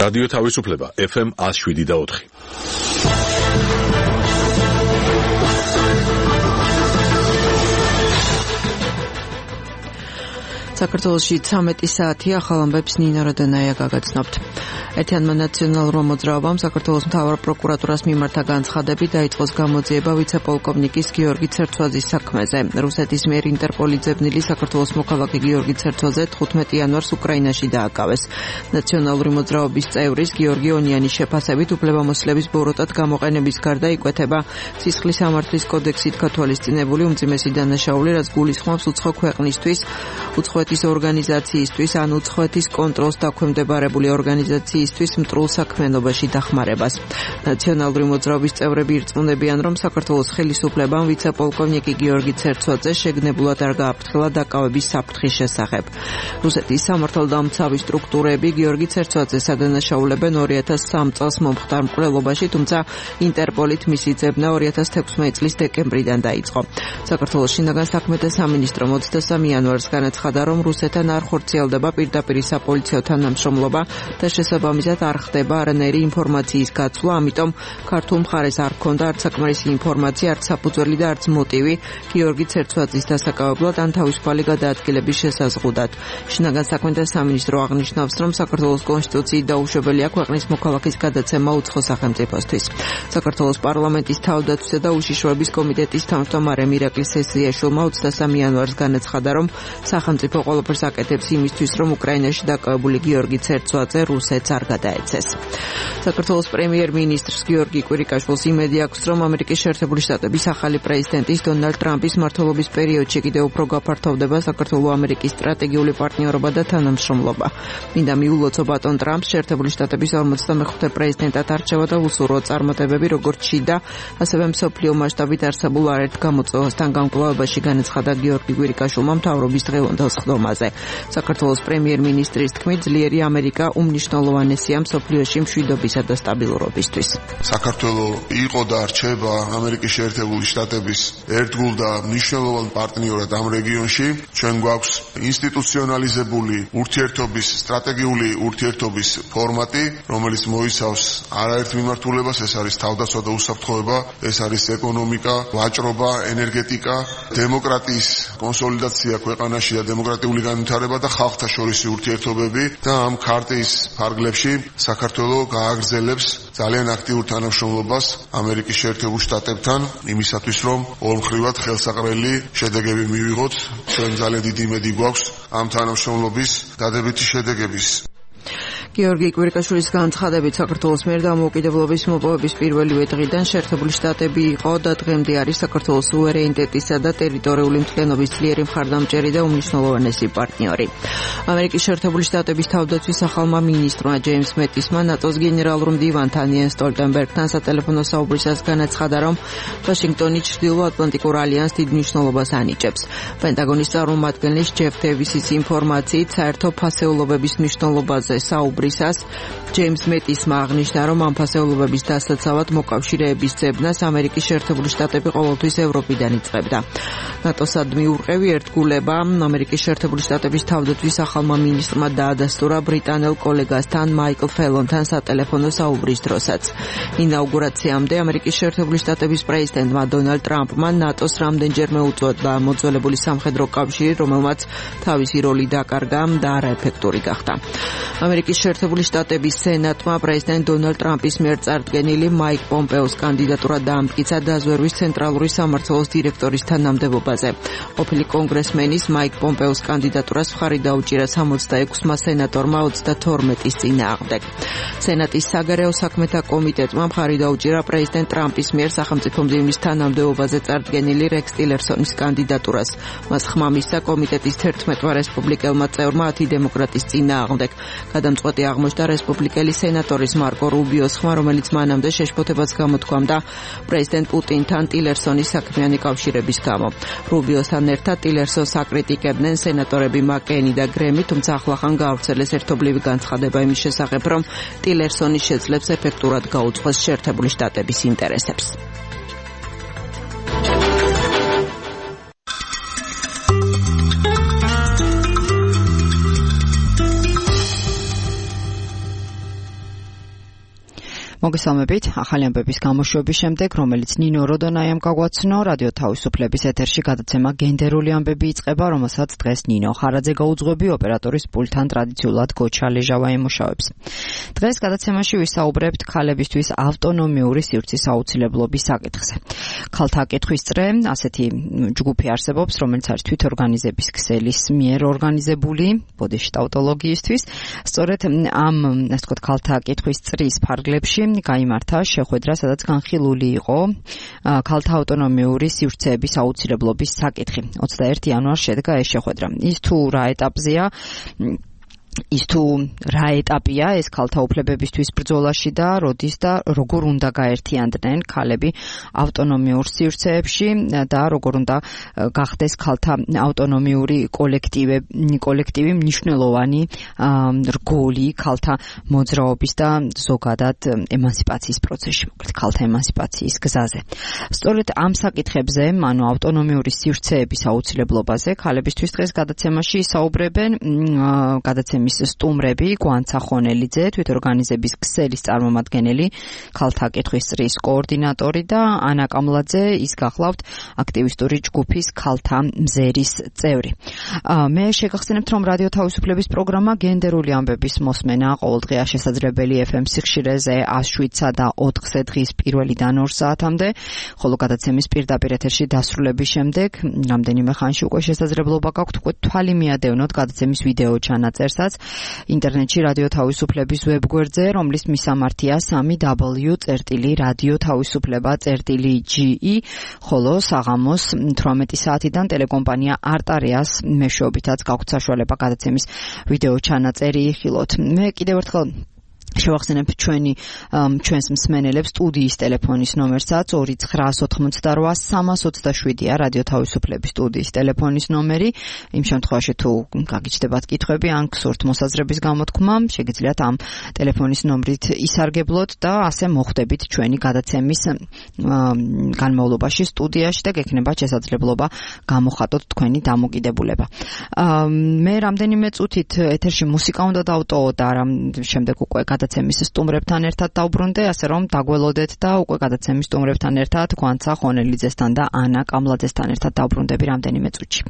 რადიო თავისუფლება FM 107.4. საქართველოში 13 საათი ახალ ამბებს ნინა როდანაია გაგაცნობთ. ერთიანმა ნაციონალურმა მოძრაობამ საქართველოს მთავარ პროკურატურას მიმართა განცხადები დაიწყოს გამოძიება ვიცე-პოლკოვნიკის გიორგი ცერცვაძის საქმეზე. რუსეთის მიერ ინტერპოლის ძებნილი საქართველოს მოქალაქე გიორგი ცერცვაძე 15 იანვარს უკრაინაში დააკავეს. ნაციონალური მოძრაობის წევრის გიორგი ონიანის შეფასებით უფლებამოსილების ბოროტად გამოყენების გარდა იკვეთება სისხლის სამართლის კოდექსით გათვალისწინებული უმძიმესი დანაშაული, რაც გულისხმობს უცხო ქვეყნისთვის, უცხოეთის ორგანიზაციისთვის ან უცხოეთის კონტროლს დაქვემდებარებული ორგანიზაციისთვის მტრულ საქმიანობაში დახმარებას. ნაციონალური მოძრაობის წევრები ირწმუნებიან, რომ საქართველოს ხელისუფლებამ ვიცე-პოლკოვნიკი გიორგი ცერცვაძე შეგნებულად არ გააფრთხილა დაკავების საფრთხის შესახებ. რუსეთის სამართალდამცავი სტრუქტურები გიორგი ცერცვაძეს ადანაშაულებენ 2003 წელს მომხდარ მკვლელობაში, თუმცა ინტერპოლით მისი ძებნა 2016 წლის დეკემბრიდან დაიწყო. საქართველოს შინაგან საქმეთა სამინისტრომ 23 იანვარს განაცხადა, რომ რუსეთთან არ ხორციელდება პირდაპირ საპოლიციო თანამშრომლობა და შესაბამისად არ ხდება არანაირი ინფორმაციის გაცვლა, ამიტომ ქართულ მხარეს არ ჰქონდა არც საკმარისი ინფორმაცია, არც საფუძველი და არც მოტივი გიორგი ცერცვაძის დასაკავებლად ან თავისუფალი გადაადგილების შესაზღუდად. შინაგან საქმეთა სამინისტრო აღნიშნავს, რომ საქართველოს კონსტიტუციით დაუშვებელია ქვეყნის მოქალაქის გადაცემა უცხო სახელმწიფოსთვის. საქართველოს პარლამენტის თავდაცვისა და უშიშროების კომიტეტის თავმჯდომარე მირაკლი სესიაშვილმა 23 იანვარს განაცხადა, რომ სახელმწიფო ყველაფერს აკეთებს იმისთვის, რომ უკრაინაში დაკავებული გიორგი ცერცვაძე რუსეთს არ გადაეცეს. საქართველოს პრემიერ-მინისტრს გიორგი კვირიკაშვილს იმედი აქვს, რომ ამერიკის შეერთებული შტატების ახალი პრეზიდენტის დონალდ ტრამპის მმართველობის პერიოდში კიდევ უფრო გაფართოვდება საქართველო-ამერიკის სტრატეგიული პარტნიორობა და თანამშრომლობა. მინდა მიულოცო ბატონ ტრამპს შეერთებული შტატების 45-მე პრეზიდენტად არჩევა და უსურვო წარმატებები როგორც შიდა, ასევე მსოფლიო მასშტაბით არსებულ არაერთ გამოწვევასთან გამკლავებაში, განაცხადა გიორგი კვირიკაშვილმა მთავრობის დღევანდელ სხდომაზე. საქართველოს პრემიერ-მინისტრის თქმით, ძლიერი ამერიკა უმნიშვნელოვანესია მსოფლიოში მშვიდობისა და სტაბილურობისთვის. საქართველო იყო და რჩება ამერიკის შეერთებული შტატების ერთგულ და მნიშვნელოვან პარტნიორად ამ რეგიონში. ჩვენ გვაქვს ინსტიტუციონალიზებული ურთიერთობის, სტრატეგიული ურთიერთობის ფორმატი, რომელიც მოიცავს არაერთ მიმართულებას, ეს არის თავდაცვა და უსაფრთხოება, ეს არის ეკონომიკა, ვაჭრობა, ენერგეტიკა, დემოკრატიის კონსოლიდაცია ქვეყანაში და დემოკრატიული განვითარება და ხალხთა შორისი ურთიერთობები და ამ ქარტის ფარგლებში საქართველო გააგრძელებს ძალიან აქტიურ თანამშრომლობას ამერიკის შეერთებულ შტატებთან იმისათვის, რომ ორმხრივად ხელსაყრელი შედეგები მივიღოთ. ჩვენ ძალიან დიდი იმედი გვაქვს ამ თანამშრომლობის დადებითი შედეგების. გიორგი კვირიკაშვილის განცხადებით, საქართველოს მიერ დამოუკიდებლობის მოპოვების პირველივე დღიდან შეერთებული შტატები იყო და დღემდე არის საქართველოს სუვერენიტეტისა და ტერიტორიული მთლიანობის ძლიერი მხარდამჭერი და უმნიშვნელოვანესი პარტნიორი. ამერიკის შეერთებული შტატების თავდაცვის ახალმა მინისტრმა ჯეიმს მეტისმა ნატოს გენერალურ მდივანთან იენს სტოლტენბერგთან სატელეფონო საუბრისას განაცხადა, რომ ვაშინგტონი ჩრდილო-ატლანტიკურ ალიანსს დიდ მნიშვნელობას ანიჭებს. პენტაგონის წარმომადგენლის ჯეფ დევისის ინფორმაციით, საერთო ფასეულობების მნიშვნელობაზე საუბრისას ჯეიმს მეტისმა აღნიშნა, რომ ამ ფასეულობების დასაცავად მოკავშირეების ძებნას ამერიკის შეერთებული შტატები ყოველთვის ევროპიდან იწყებდა. ნატოსადმი ურყევი ერთგულება ამერიკის შეერთებული შტატების თავდაცვის ახალმა მინისტრმა დაადასტურა ბრიტანელ კოლეგასთან მაიკლ ფელონთან სატელეფონო საუბრის დროსაც. ინაუგურაციამდე ამერიკის შეერთებული შტატების პრეზიდენტმა დონალდ ტრამპმა ნატოს რამდენჯერმე უწოდა მოძველებული სამხედრო კავშირი, რომელმაც თავისი როლი დაკარგა და არაეფექტური გახდა. ამერიკის შეერთებული შტატების სენატმა პრეზიდენტ დონალდ ტრამპის მიერ წარდგენილი მაიკ პომპეოს კანდიდატურა დაამტკიცა დაზვერვის ცენტრალური სამმართველოს დირექტორის თანამდებობაზე. ყოფილი კონგრესმენის მაიკ პომპეოს კანდიდატურას მხარი დაუჭირა 66-მა სენატორმა 32-ის წინააღმდეგ. სენატის საგარეო საქმეთა კომიტეტმა მხარი დაუჭირა პრეზიდენტ ტრამპის მიერ სახელმწიფო მდივნის თანამდებობაზე წარდგენილი რექს ტილერსონის კანდიდატურას. მას ხმა მისცა კომიტეტის 11-მა რესპუბლიკელმა წევრმა 10 დემოკრატის წინააღმდეგ. გადამწყვეტი აღმოჩნდა რესპუბლიკელი სენატორის მარკო რუბიოს ხმა, რომელიც მანამდე შეშფოთებას გამოთქვამდა პრეზიდენტ პუტინთან ტილერსონის საქმიანი კავშირების გამო. რუბიოსთან ერთად ტილერსონს აკრიტიკებდნენ სენატორები მაკენი და გრემი, თუმცა ახლახან გაავრცელეს ერთობლივი განცხადება იმის შესახებ, რომ ტილერსონი შეძლებს ეფექტურად გაუძღვეს შეერთებული შტატების ინტერესებს. მოგესალმებით. ახალი ამბების გამოშვების შემდეგ, რომელიც ნინო როდონაიამ გაგვაცნო, რადიო თავისუფლების ეთერში გადაცემა გენდერული ამბები იწყება, რომელსაც დღეს ნინო ხარაძე გაუძღვები ოპერატორის პულტთან ტრადიციულად გოჩა ლეჟავა ემუშავებს. დღეს გადაცემაში ვისაუბრებთ ქალებისთვის ავტონომიური სივრცის აუცილებლობის საკითხზე. ქალთა კითხვის წრე, ასეთი ჯგუფი არსებობს, რომელიც არის თვითორგანიზების ქსელის მიერ ორგანიზებული ბოდიში ტაუტოლოგიისთვის. სწორედ ამ, ასე ვთქვათ, ქალთა კითხვის წრის ფარგლებში გაიმართა შეხვედრა, სადაც განხილული იყო ქალთა ავტონომიური სივრცეების აუცილებლობის საკითხი. 21 იანვარს შედგა ეს შეხვედრა. ის თუ რა ეტაპია ეს ქალთა უფლებებისთვის ბრძოლაში და როდის და როგორ უნდა გაერთიანდნენ ქალები ავტონომიურ სივრცეებში და როგორ უნდა გახდეს ქალთა ავტონომიური კოლექტივი მნიშვნელოვანი რგოლი ქალთა მოძრაობის და ზოგადად ემანსიპაციის პროცესში, მოკლედ ქალთა ემანსიპაციის გზაზე. სწორედ ამ საკითხებზე, ანუ ავტონომიური სივრცეების აუცილებლობაზე, ქალებისთვის დღეს გადაცემაში ისაუბრებენ გადაცემის სტუმრები, გვანცა ხონელიძე, თვითორგანიზების ქსელის წარმომადგენელი, ქალთა კითხვის წრის კოორდინატორი და ანა კამლაძე, ის გახლავთ აქტივისტური ჯგუფის ქალთა მზერის წევრი. მე შეგახსენებთ, რომ რადიო თავისუფლების პროგრამა გენდერული ამბების მოსმენა ყოველდღეა შესაძლებელი FM სიხშირეზე 107-სა და 4-ზე დღის 1-დან 2 საათამდე, ხოლო გადაცემის პირდაპირ ეთერში დასრულების შემდეგ რამდენიმე ხანში უკვე შესაძლებლობა გაქვთ უკვე თვალი მიადევნოთ გადაცემის ვიდეო ჩანაწერსაც ინტერნეტში რადიო თავისუფლების ვებგვერდზე, რომლის მისამართია www.radiotavisufleba.ge, ხოლო საღამოს 18 საათიდან ტელეკომპანია არტარიას მეშვეობითაც გაქვთ საშუალება გადაცემის ვიდეო ჩანაწერი იხილოთ. მე კიდევ ერთხელ შევახსენებ ჩვენს მსმენელებს სტუდიის ტელეფონის ნომერსაც 2988327-ია რადიო თავისუფლების სტუდიის ტელეფონის ნომერი. იმ შემთხვევაში თუ გაგიჩნდებათ კითხვები ან გსურთ მოსაზრების გამოთქმა, შეგიძლიათ ამ ტელეფონის ნომრით ისარგებლოთ და ასე მოხვდებით ჩვენი გადაცემის განმავლობაში სტუდიაში და გექნებათ შესაძლებლობა გამოხატოთ თქვენი დამოკიდებულება. მე რამდენიმე წუთით ეთერში მუსიკა უნდა დავტოვო და შემდეგ უკვე გადაცემის სტუმრებთან ერთად დავბრუნდე, ასე რომ დაგველოდეთ და უკვე გადაცემის სტუმრებთან ერთად გვანცა ხონელიძესთან და ანა კამლაძესთან ერთად დავბრუნდები რამდენიმე წუთში.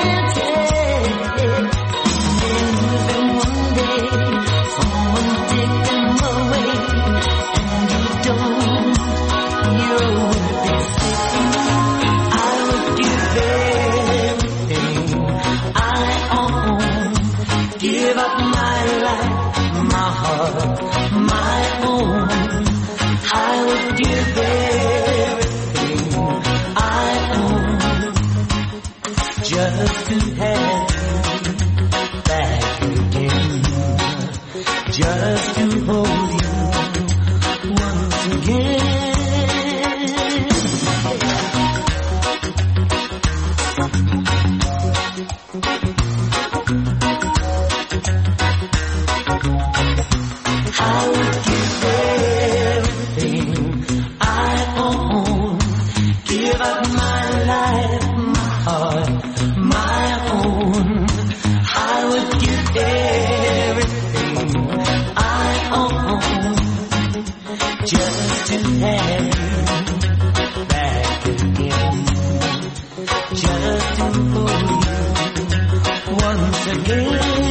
Someone take Give up my life, my heart, my own. I would give everything I own just to have you back again, just to hold you once again. I would give everything I own, give up my life, my heart, my own. I would give everything I own, just to have you back again, just to hold you once again.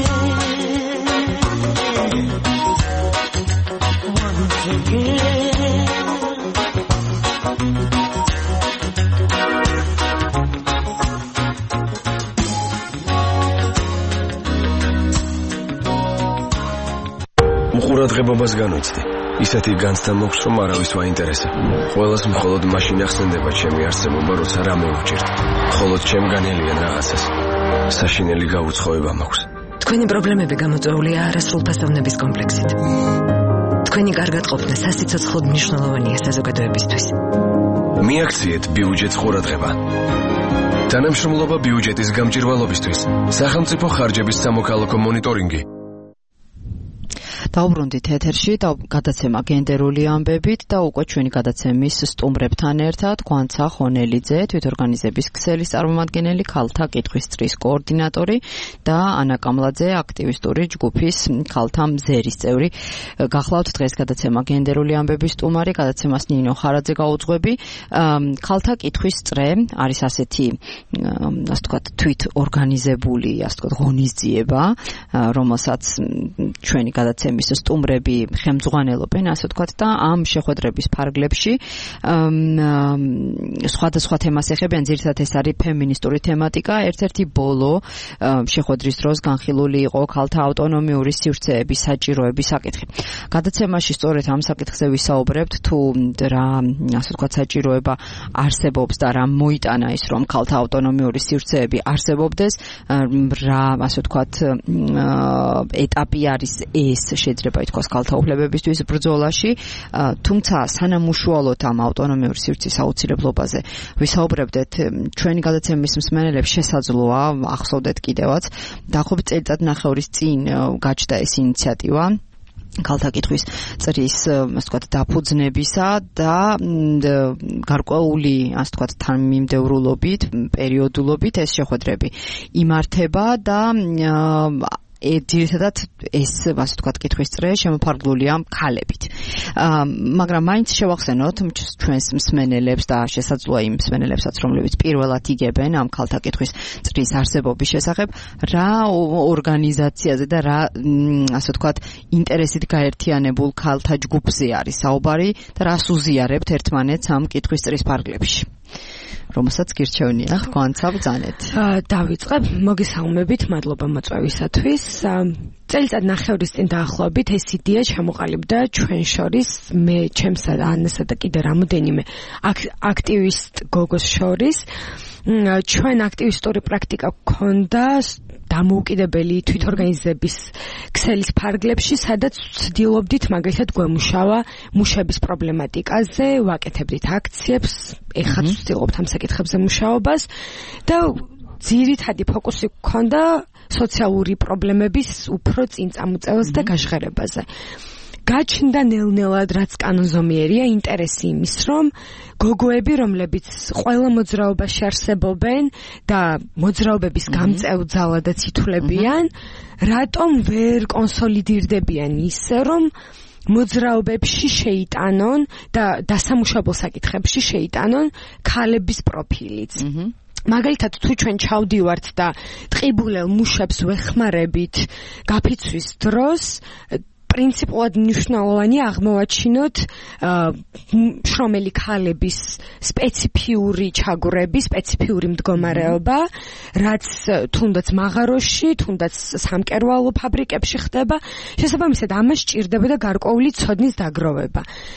უყურადღებობას განვიცდი. ისეთი განცდა მოქვს, რომ არავის ვაინტერესა. ყველას მხოლოდ მაშინ ახსენდება ჩემი არსებობა, როცა რამე უჭირთ. მხოლოდ ჩემგანელიან რაღაცას. საშინელი გაუცხოება მაქვს. თქვენი პრობლემები გამოწვეულია არასრულფასოვნების კომპლექსით. თქვენი კარგად ყოფნა სასიცოცხლოდ მნიშვნელოვანია საზოგადოებისთვის. მიაქციეთ ბიუჯეტს ყურადღება. თანამშრომლობა ბიუჯეტის გამჭირვალობისთვის. სახელმწიფო ხარჯების სამოქალაქო მონიტორინგი. დაუბრუნდით ეთერში და გადაცემა გენდერული ამბებით და უკვე ჩვენი გადაცემის სტუმრებთან ერთად გვანცა ხონელიძე, თვითორგანიზების ქსელის წარმომადგენელი, ქალთა კითხვის წრის კოორდინატორი და ანა კამლაძე, აქტივისტური ჯგუფის ქალთა მზერის წევრი. გახლავთ დღეს გადაცემა გენდერული ამბების სტუმარი, გადაცემას ნინო ხარაძე გაუძღვები. ქალთა კითხვის წრე არის ასეთი, ასე ვთქვათ, თვითორგანიზებული, ასე ვთქვათ, ღონისძიება, რომელსაც ჩვენი გადაცემის სტუმრები ხელმძღვანელობენ, ასე ვთქვათ, და ამ შეხვედრების ფარგლებში სხვადასხვა თემას ეხებიან, ძირითადად ეს არის ფემინისტური თემატიკა. ერთ-ერთი ბოლო შეხვედრის დროს განხილული იყო ქალთა ავტონომიური სივრცეების საჭიროების საკითხი. გადაცემაში სწორედ ამ საკითხზე ვისაუბრებთ, თუ რა, ასე ვთქვათ, საჭიროება არსებობს და რა მოიტანა ის, რომ ქალთა ავტონომიური სივრცეები არსებობდეს, რა, ასე ვთქვათ, ეტაპი არის ეს, შეიძლება ითქვას, ქალთა უფლებებისთვის ბრძოლაში, თუმცა სანამ უშუალოდ ამ ავტონომიური სივრცის აუცილებლობაზე ვისაუბრებდეთ, ჩვენი გადაცემის მსმენელებს შესაძლოა ახსოვდეთ კიდევაც, დაახლოებით წელიწადნახევრის წინ გაჩნდა ეს ინიციატივა ქალთა კითხვის წრის, ასე ვთქვათ, დაფუძნებისა და გარკვეული, ასე ვთქვათ, თანმიმდევრულობით, პერიოდულობით ეს შეხვედრები იმართება და ძირითადად ეს, ასე ვთქვათ, კითხვის წრე შემოფარგლულია ქალებით. მაგრამ მაინც შევახსენოთ ჩვენს მსმენელებს და შესაძლოა იმ მსმენელებსაც, რომლებიც პირველად იგებენ ამ ქალთა კითხვის წრის არსებობის შესახებ, რა ორგანიზაციაზე და რა, ასე ვთქვათ, ინტერესით გაერთიანებულ ქალთა ჯგუფზე არის საუბარი და რას უზიარებთ ერთმანეთს ამ კითხვის წრის ფარგლებში. რომელსაც გირჩევნია, გვანცა ბრძანეთ. დავიწყებ, მოგესალმებით, მადლობა მოწვევისათვის. წელიწადნახევრის წინ დაახლოებით ეს იდეა ჩამოყალიბდა ჩვენ შორის, მე, ჩემსა და ანასა და კიდე რამოდენიმე აქტივისტ გოგოს შორის. ჩვენ აქტივისტური პრაქტიკა გვქონდა დამოუკიდებელი თვითორგანიზების ქსელის ფარგლებში, სადაც ვცდილობდით მაგალითად გვემუშავა მუშების პრობლემატიკაზე, ვაკეთებდით აქციებს, ეხაც ვცდილობთ ამ საკითხებზე მუშაობას და ძირითადი ფოკუსი გვქონდა სოციალური პრობლემების უფრო წინ წამოწევას და გაჟღერებაზე. გაჩნდა ნელ-ნელად, რაც კანონზომიერია, ინტერესი იმის, რომ გოგოები, რომლებიც ყველა მოძრაობაში არსებობენ და მოძრაობების გამწევ ძალადაც ითვლებიან, რატომ ვერ კონსოლიდირდებიან ისე, რომ მოძრაობებში შეიტანონ და დასამუშავებელ საკითხებში შეიტანონ ქალების პროფილიც. მაგალითად, თუ ჩვენ ჩავდივართ და ტყიბულელ მუშებს ვეხმარებით გაფიცვის დროს, პრინციპულად მნიშვნელოვანი აღმოვაჩინოთ შრომელი ქალების სპეციფიური ჩაგვრები, სპეციფიური მდგომარეობა, რაც თუნდაც მაღაროში, თუნდაც სამკერვალო ფაბრიკებში ხდება, შესაბამისად ამას სჭირდებოდა გარკვეული ცოდნის დაგროვება.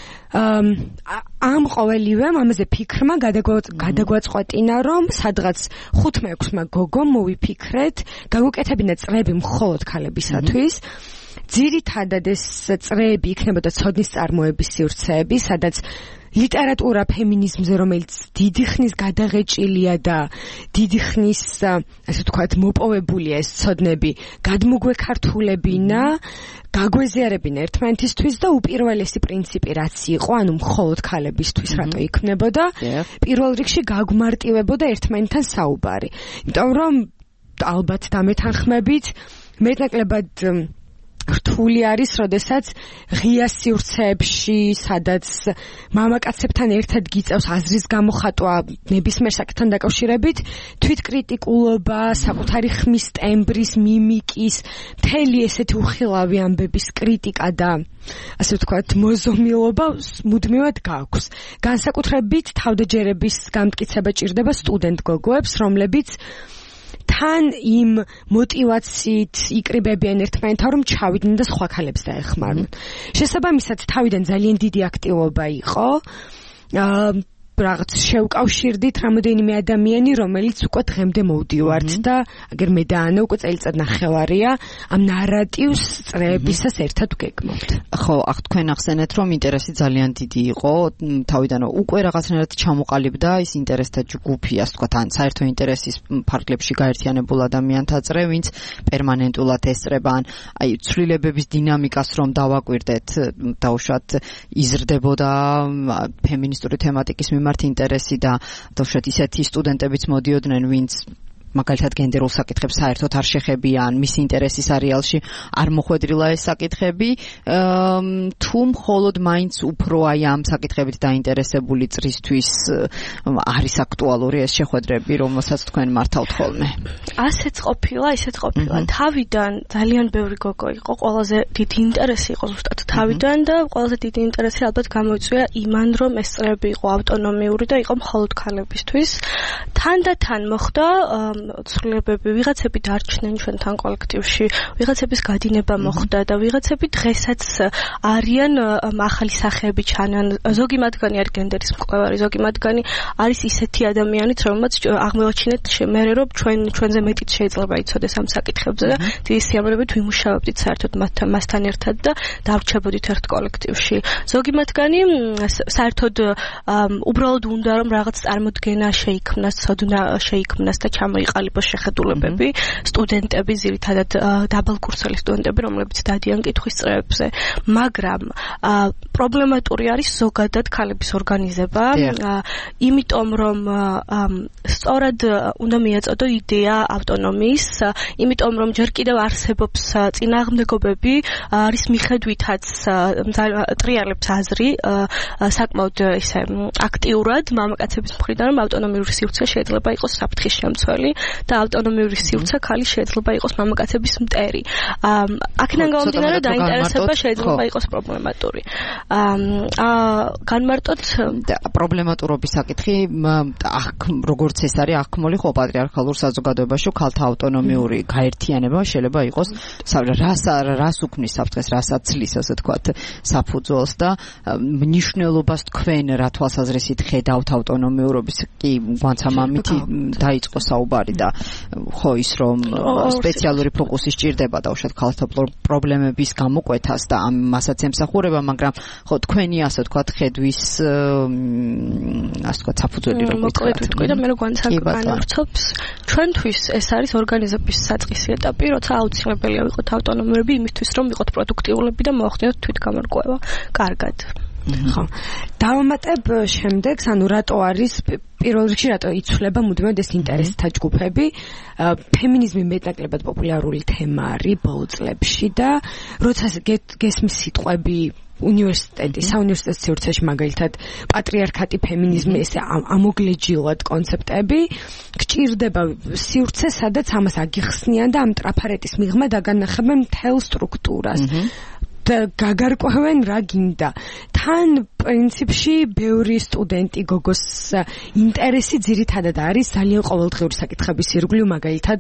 ამ ყოველივემ ამაზე ფიქრმა გადაგვაწყვეტინა, რომ სადღაც 5-6 გოგომ მოვიფიქრეთ, გავუკეთებინა წრეები მხოლოდ ქალებისათვის. ძირითადად ეს წრეები იქნებოდა ცოდნის წარმოების სივრცეები, სადაც ლიტერატურა ფემინიზმზე, რომელიც დიდი ხნის გადაღეჭილია და დიდი ხნის, ასე ვთქვათ, მოპოვებულია ეს ცოდნები, გადმოგვექართულებინა, გაგვეზიარებინა ერთმანეთისთვის და უპირველესი პრინციპი რაც იყო, ანუ მხოლოდ ქალებისთვის რატო იქმნებოდა, პირველ რიგში გაგვმარტივებოდა ერთმანეთთან საუბარი. იმიტომ რომ ალბათ დამეთანხმებით, მეტნაკლებად რთული არის, როდესაც ღია სივრცეებში, სადაც მამაკაცებთან ერთად გიწევს აზრის გამოხატვა ნებისმიერ საკითხთან დაკავშირებით, თვითკრიტიკულობა, საკუთარი ხმის ტემბრის, მიმიკის, მთელი ესეთი უხილავი ამბების კრიტიკა და ასე ვთქვათ, მოზომილობა მუდმივად გააქვს. განსაკუთრებით თავდაჯერების გამტკიცება ჭირდება სტუდენტ გოგოებს, რომლებიც თან იმ მოტივაციით იკრიბებიან ერთმანეთთან, რომ ჩავიდნენ და სხვა ქალებს დაეხმარნენ. შესაბამისად, თავიდან ძალიან დიდი აქტივობა იყო. რაღაც შევკავშირდით რამოდენიმე ადამიანი, რომელიც უკვე დღემდე მოვდივართ და აგერ მე და ანა უკვე წელიწად ნახევარია ამ ნარატივს წრეებისას ერთად ვგეგმავთ. ხო, ახ თქვენ ახსენეთ, რომ ინტერესი ძალიან დიდი იყო, თავიდან უკვე რაღაცნაირად ჩამოყალიბდა ის ინტერესთა ჯგუფი, ასე ვთქვათ, ან საერთო ინტერესის ფარგლებში გაერთიანებულ ადამიანთა წრე, ვინც პერმანენტულად ესწრება, ან აი ცვლილებების დინამიკას რომ დავაკვირდეთ, დაუშვათ იზრდებოდა ფემინისტური თემატიკის ინტერესი და დავუშვათ ისეთი სტუდენტებიც მოდიოდნენ, ვინც მაგალითად გენდერულ საკითხებს საერთოდ არ შეხებიან, მისი ინტერესის არეალში არ მოხვედრილა ეს საკითხები, თუ მხოლოდ მაინც უფრო აი ამ საკითხებით დაინტერესებული წრისთვის არის აქტუალური ეს შეხვედრები, რომელსაც თქვენ მართავთ ხოლმე. ასეც ყოფილა, ისეც ყოფილა. თავიდან ძალიან ბევრი გოგო იყო, ყველაზე დიდი ინტერესი იყო ზუსტად თავიდან და ყველაზე დიდი ინტერესი ალბათ გამოიწვია იმან, რომ ეს წრეები იყო ავტონომიური და იყო მხოლოდ ქალებისთვის. თანდათან მოხდა ცვლილებები, ვიღაცები დარჩნენ ჩვენთან კოლექტივში, ვიღაცების გადინება მოხდა და ვიღაცები დღესაც არიან ახალი სახეები ჩანან. ზოგი მათგანი არის გენდერის მკვლევარი, ზოგი მათგანი არის ისეთი ადამიანიც, რომელმაც აღმოვაჩინეთ მერე, რომ ჩვენზე მეტიც შეიძლება იცოდეს ამ საკითხებზე და დიდი სიამოვნებით ვიმუშავებდით საერთოდ მასთან ერთად და დავრჩებოდით ერთ კოლექტივში. ზოგი მათგანი საერთოდ უბრალოდ უნდა რომ რაღაც წარმოდგენა შეიქმნას, ცოდნა შეიქმნას და ჩამოიყალიბოს შეხედულებები, სტუდენტები, ძირითადად დაბალკურსელი სტუდენტები, რომლებიც დადიან კითხვის წრეებზე, მაგრამ პრობლემატური არის ზოგადად ქალების ორგანიზება, იმიტომ რომ სწორად უნდა მიაწოდო იდეა ავტონომიის, იმიტომ რომ ჯერ კიდევ არსებობს წინააღმდეგობები, არის მიხედვითაც ტრიალებს აზრი საკმაოდ ისე აქტიურად მამაკაცების მხრიდან, რომ ავტონომიური სივრცე შეიძლება იყოს საფრთხის შემცველი და ავტონომიური სივრცე ქალის შეიძლება იყოს მამაკაცების მტერი. აქედან გამომდინარე დაინტერესება შეიძლება იყოს პრობლემატური. განმარტოთ პრობლემატურობის საკითხი, როგორც ეს არის აღქმული ხო პატრიარქალურ საზოგადოებაში, ქალთა ავტონომიური გაერთიანება შეიძლება იყოს რას უქმნის საფრთხეს, რას აცლის, ასე ვთქვათ, საფუძველს და მნიშვნელობას თქვენ რა თვალსაზრისით ხედავთ ავტონომიურობის, კი გვანცამამით დაიწყო საუბარი და ხო ის რომ სპეციალური ფოკუსი სჭირდება და უშუალოდ ქალთა პრობლემების გამოკვეთას და ამასაც ემსახურება, მაგრამ ხო თქვენი ასე ვთქვათ ხედვის ასე ვთქვათ საფუძველი რომ ვიტყვი და მე რო განსაკუთრებს ჩვენთვის ეს არის ორგანიზების საწყისი ეტაპი, როცა აუცილებელია ვიყოთ ავტონომიურები იმისთვის რომ ვიყოთ პროდუქტიულები და მოახდინოთ თვითგამორკვევა კარგად. ხო. დავამატებ შემდეგს, ანუ რატო არის პირველ რიგში რატო იცვლება მუდმივად ეს ინტერესთა ჯგუფები. ფემინიზმი მეტნაკლებად პოპულარული თემა არის ბოლო წლებში და როცა გესმის სიტყვები საუნივერსიტეტის სივრცეში მაგალითად პატრიარქატი, ფემინიზმი, ესე ამოგლეჯილად კონცეპტები, გჭირდება სივრცე, სადაც ამას აგიხსნიან და ამ ტრაფარეტის მიღმა დაგანახებენ მთელ სტრუქტურას. გაგარკვევენ რა გინდა. თან პრინციპში ბევრი სტუდენტი გოგოს ინტერესი ძირითადად არის ძალიან ყოველდღიური საკითხების ირგვლივ, მაგალითად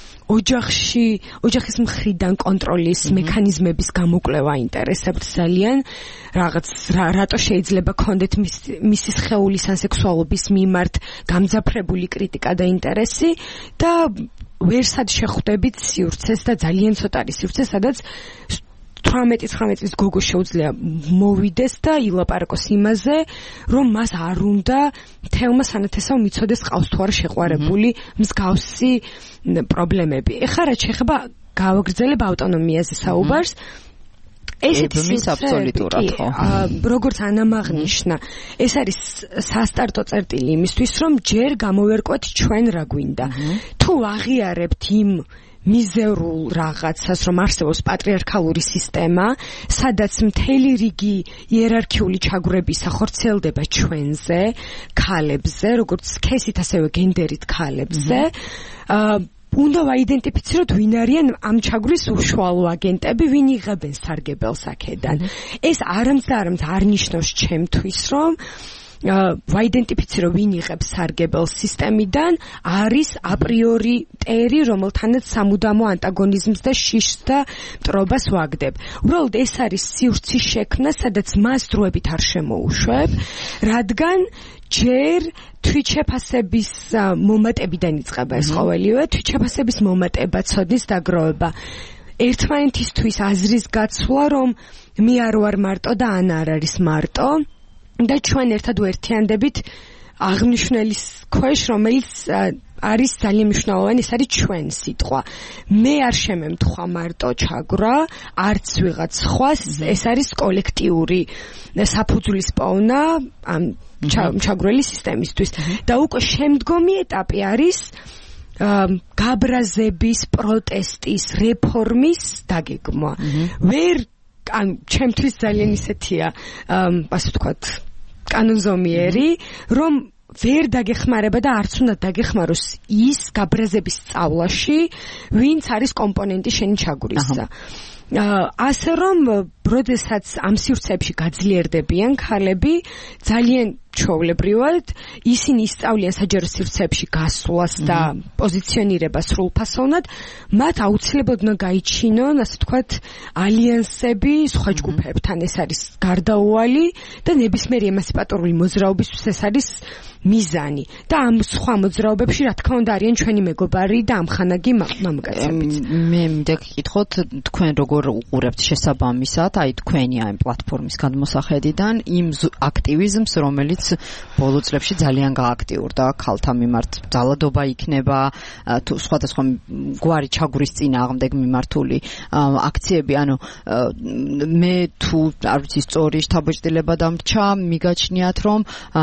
ოჯახის მხრიდან კონტროლის მექანიზმების გამოკვლევა ინტერესებთ ძალიან, რაღაც რატო შეიძლება კონდეთ მისი სხეულის ან სექსუალობის მიმართ გამძაფრებული კრიტიკა და ინტერესი და ვერსად შეხვდებით სივრცეს და ძალიან ცოტა არის სივრცე, სადაც 18-19 წლის გოგო შეუძლია მოვიდეს და ილაპარაკოს იმაზე, რომ მას არ უნდა თელმა სანათესავ მიცოდეს ყავს თუ არა შეყვარებული მსგავსი პრობლემები. ეხლა რაც შეეხება გავაგრძელებ ავტონომიაზე საუბარს, ესეთი აბსოლუტურად ხო. როგორც ანამაღნიშნა, ეს არის სასტარტო წერტილი იმისთვის, რომ ჯერ გამოვერკვეთ ჩვენ რა გვინდა. თუ აღიარებთ იმ მიზერულ რაღაცას, რომ არსებობს პატრიარქალური სისტემა, სადაც მთელი რიგი იერარქიული ჩაგვრებისა ხორციელდება ჩვენზე, ქალებზე, როგორც სქესით, ასევე გენდერით ქალებზე, უნდა ვაიდენტიფიციროთ ვინ არიან ამ ჩაგვრის უშუალო აგენტები, ვინ იღებენ სარგებელს აქედან. ეს არამც არ ნიშნავს ჩემთვის, რომ ვაიდენტიფიცირო ვინ იღებს სარგებელს სისტემიდან, არის აპრიორი ტერი, რომელთანაც სამუდამო ანტაგონიზმს და შიშს და მტრობას ვაგდებ. უბრალოდ ეს არის სივრცის შექმნა, სადაც მას დროებით არ შემოუშვებ, რადგან ჯერ თვითშეფასების მომატებიდან იწყება ეს ყოველივე, თვითშეფასების მომატება, ცოდნის დაგროვება, ერთმანეთისთვის აზრის გაცვლა, რომ მე არ ვარ მარტო და ანა არ არის მარტო და ჩვენ ერთად ვერთიანდებით აღნიშნულის ქვეშ, რომელიც არის ძალიან მნიშვნელოვანი, ეს არის ჩვენ სიტყვა. მე არ შემემთხვა მარტო ჩაგვრა, არც ვიღაც სხვას, ეს არის კოლექტიური საფუძვლის პოვნა ამ ჩაგვრელი სისტემისთვის. და უკვე შემდგომი ეტაპი არის გაბრაზების, პროტესტის, რეფორმის დაგეგმვა. ან ჩემთვის ძალიან ისეთია, ასე ვთქვათ, კანონზომიერი, რომ ვერ დაგეხმარება და არც უნდა დაგეხმაროს ის გაბრაზების სწავლაში, ვინც არის კომპონენტი შენი ჩაგვრისა. ასე რომ, როდესაც ამ სივრცეებში გაძლიერდებიან ქალები, ძალიან ჩვეულებრივად ისინი ისწავლიან საჯარო სივრცეებში გასვლას და პოზიციონირებას სრულფასოვნად, მათ აუცილებლად უნდა გაიჩინონ, ასე ვთქვათ, ალიანსები სხვა ჯგუფებთან. ეს არის გარდაუვალი და ნებისმიერი ემანციპატორული მოძრაობისთვის ეს არის მიზანი. და ამ სხვა მოძრაობებში, რა თქმა უნდა, არიან ჩვენი მეგობარი და ამხანაგი მამაკაცები. მე მინდა გკითხოთ, თქვენ როგორ უყურებთ შესაბამისად, აი თქვენი ამ პლატფორმის გადმოსახედიდან იმ აქტივიზმს, რომელიც ბოლო წლებში ძალიან გააქტიურდა ქალთა მიმართ, ძალადობა იქნება თუ სხვადასხვა გვარი ჩაგვრის წინააღმდეგ მიმართული აქციები, ანუ მე თუ არ ვიცი სწორი შთაბეჭდილება დამრჩა, მიგაჩნიათ რომ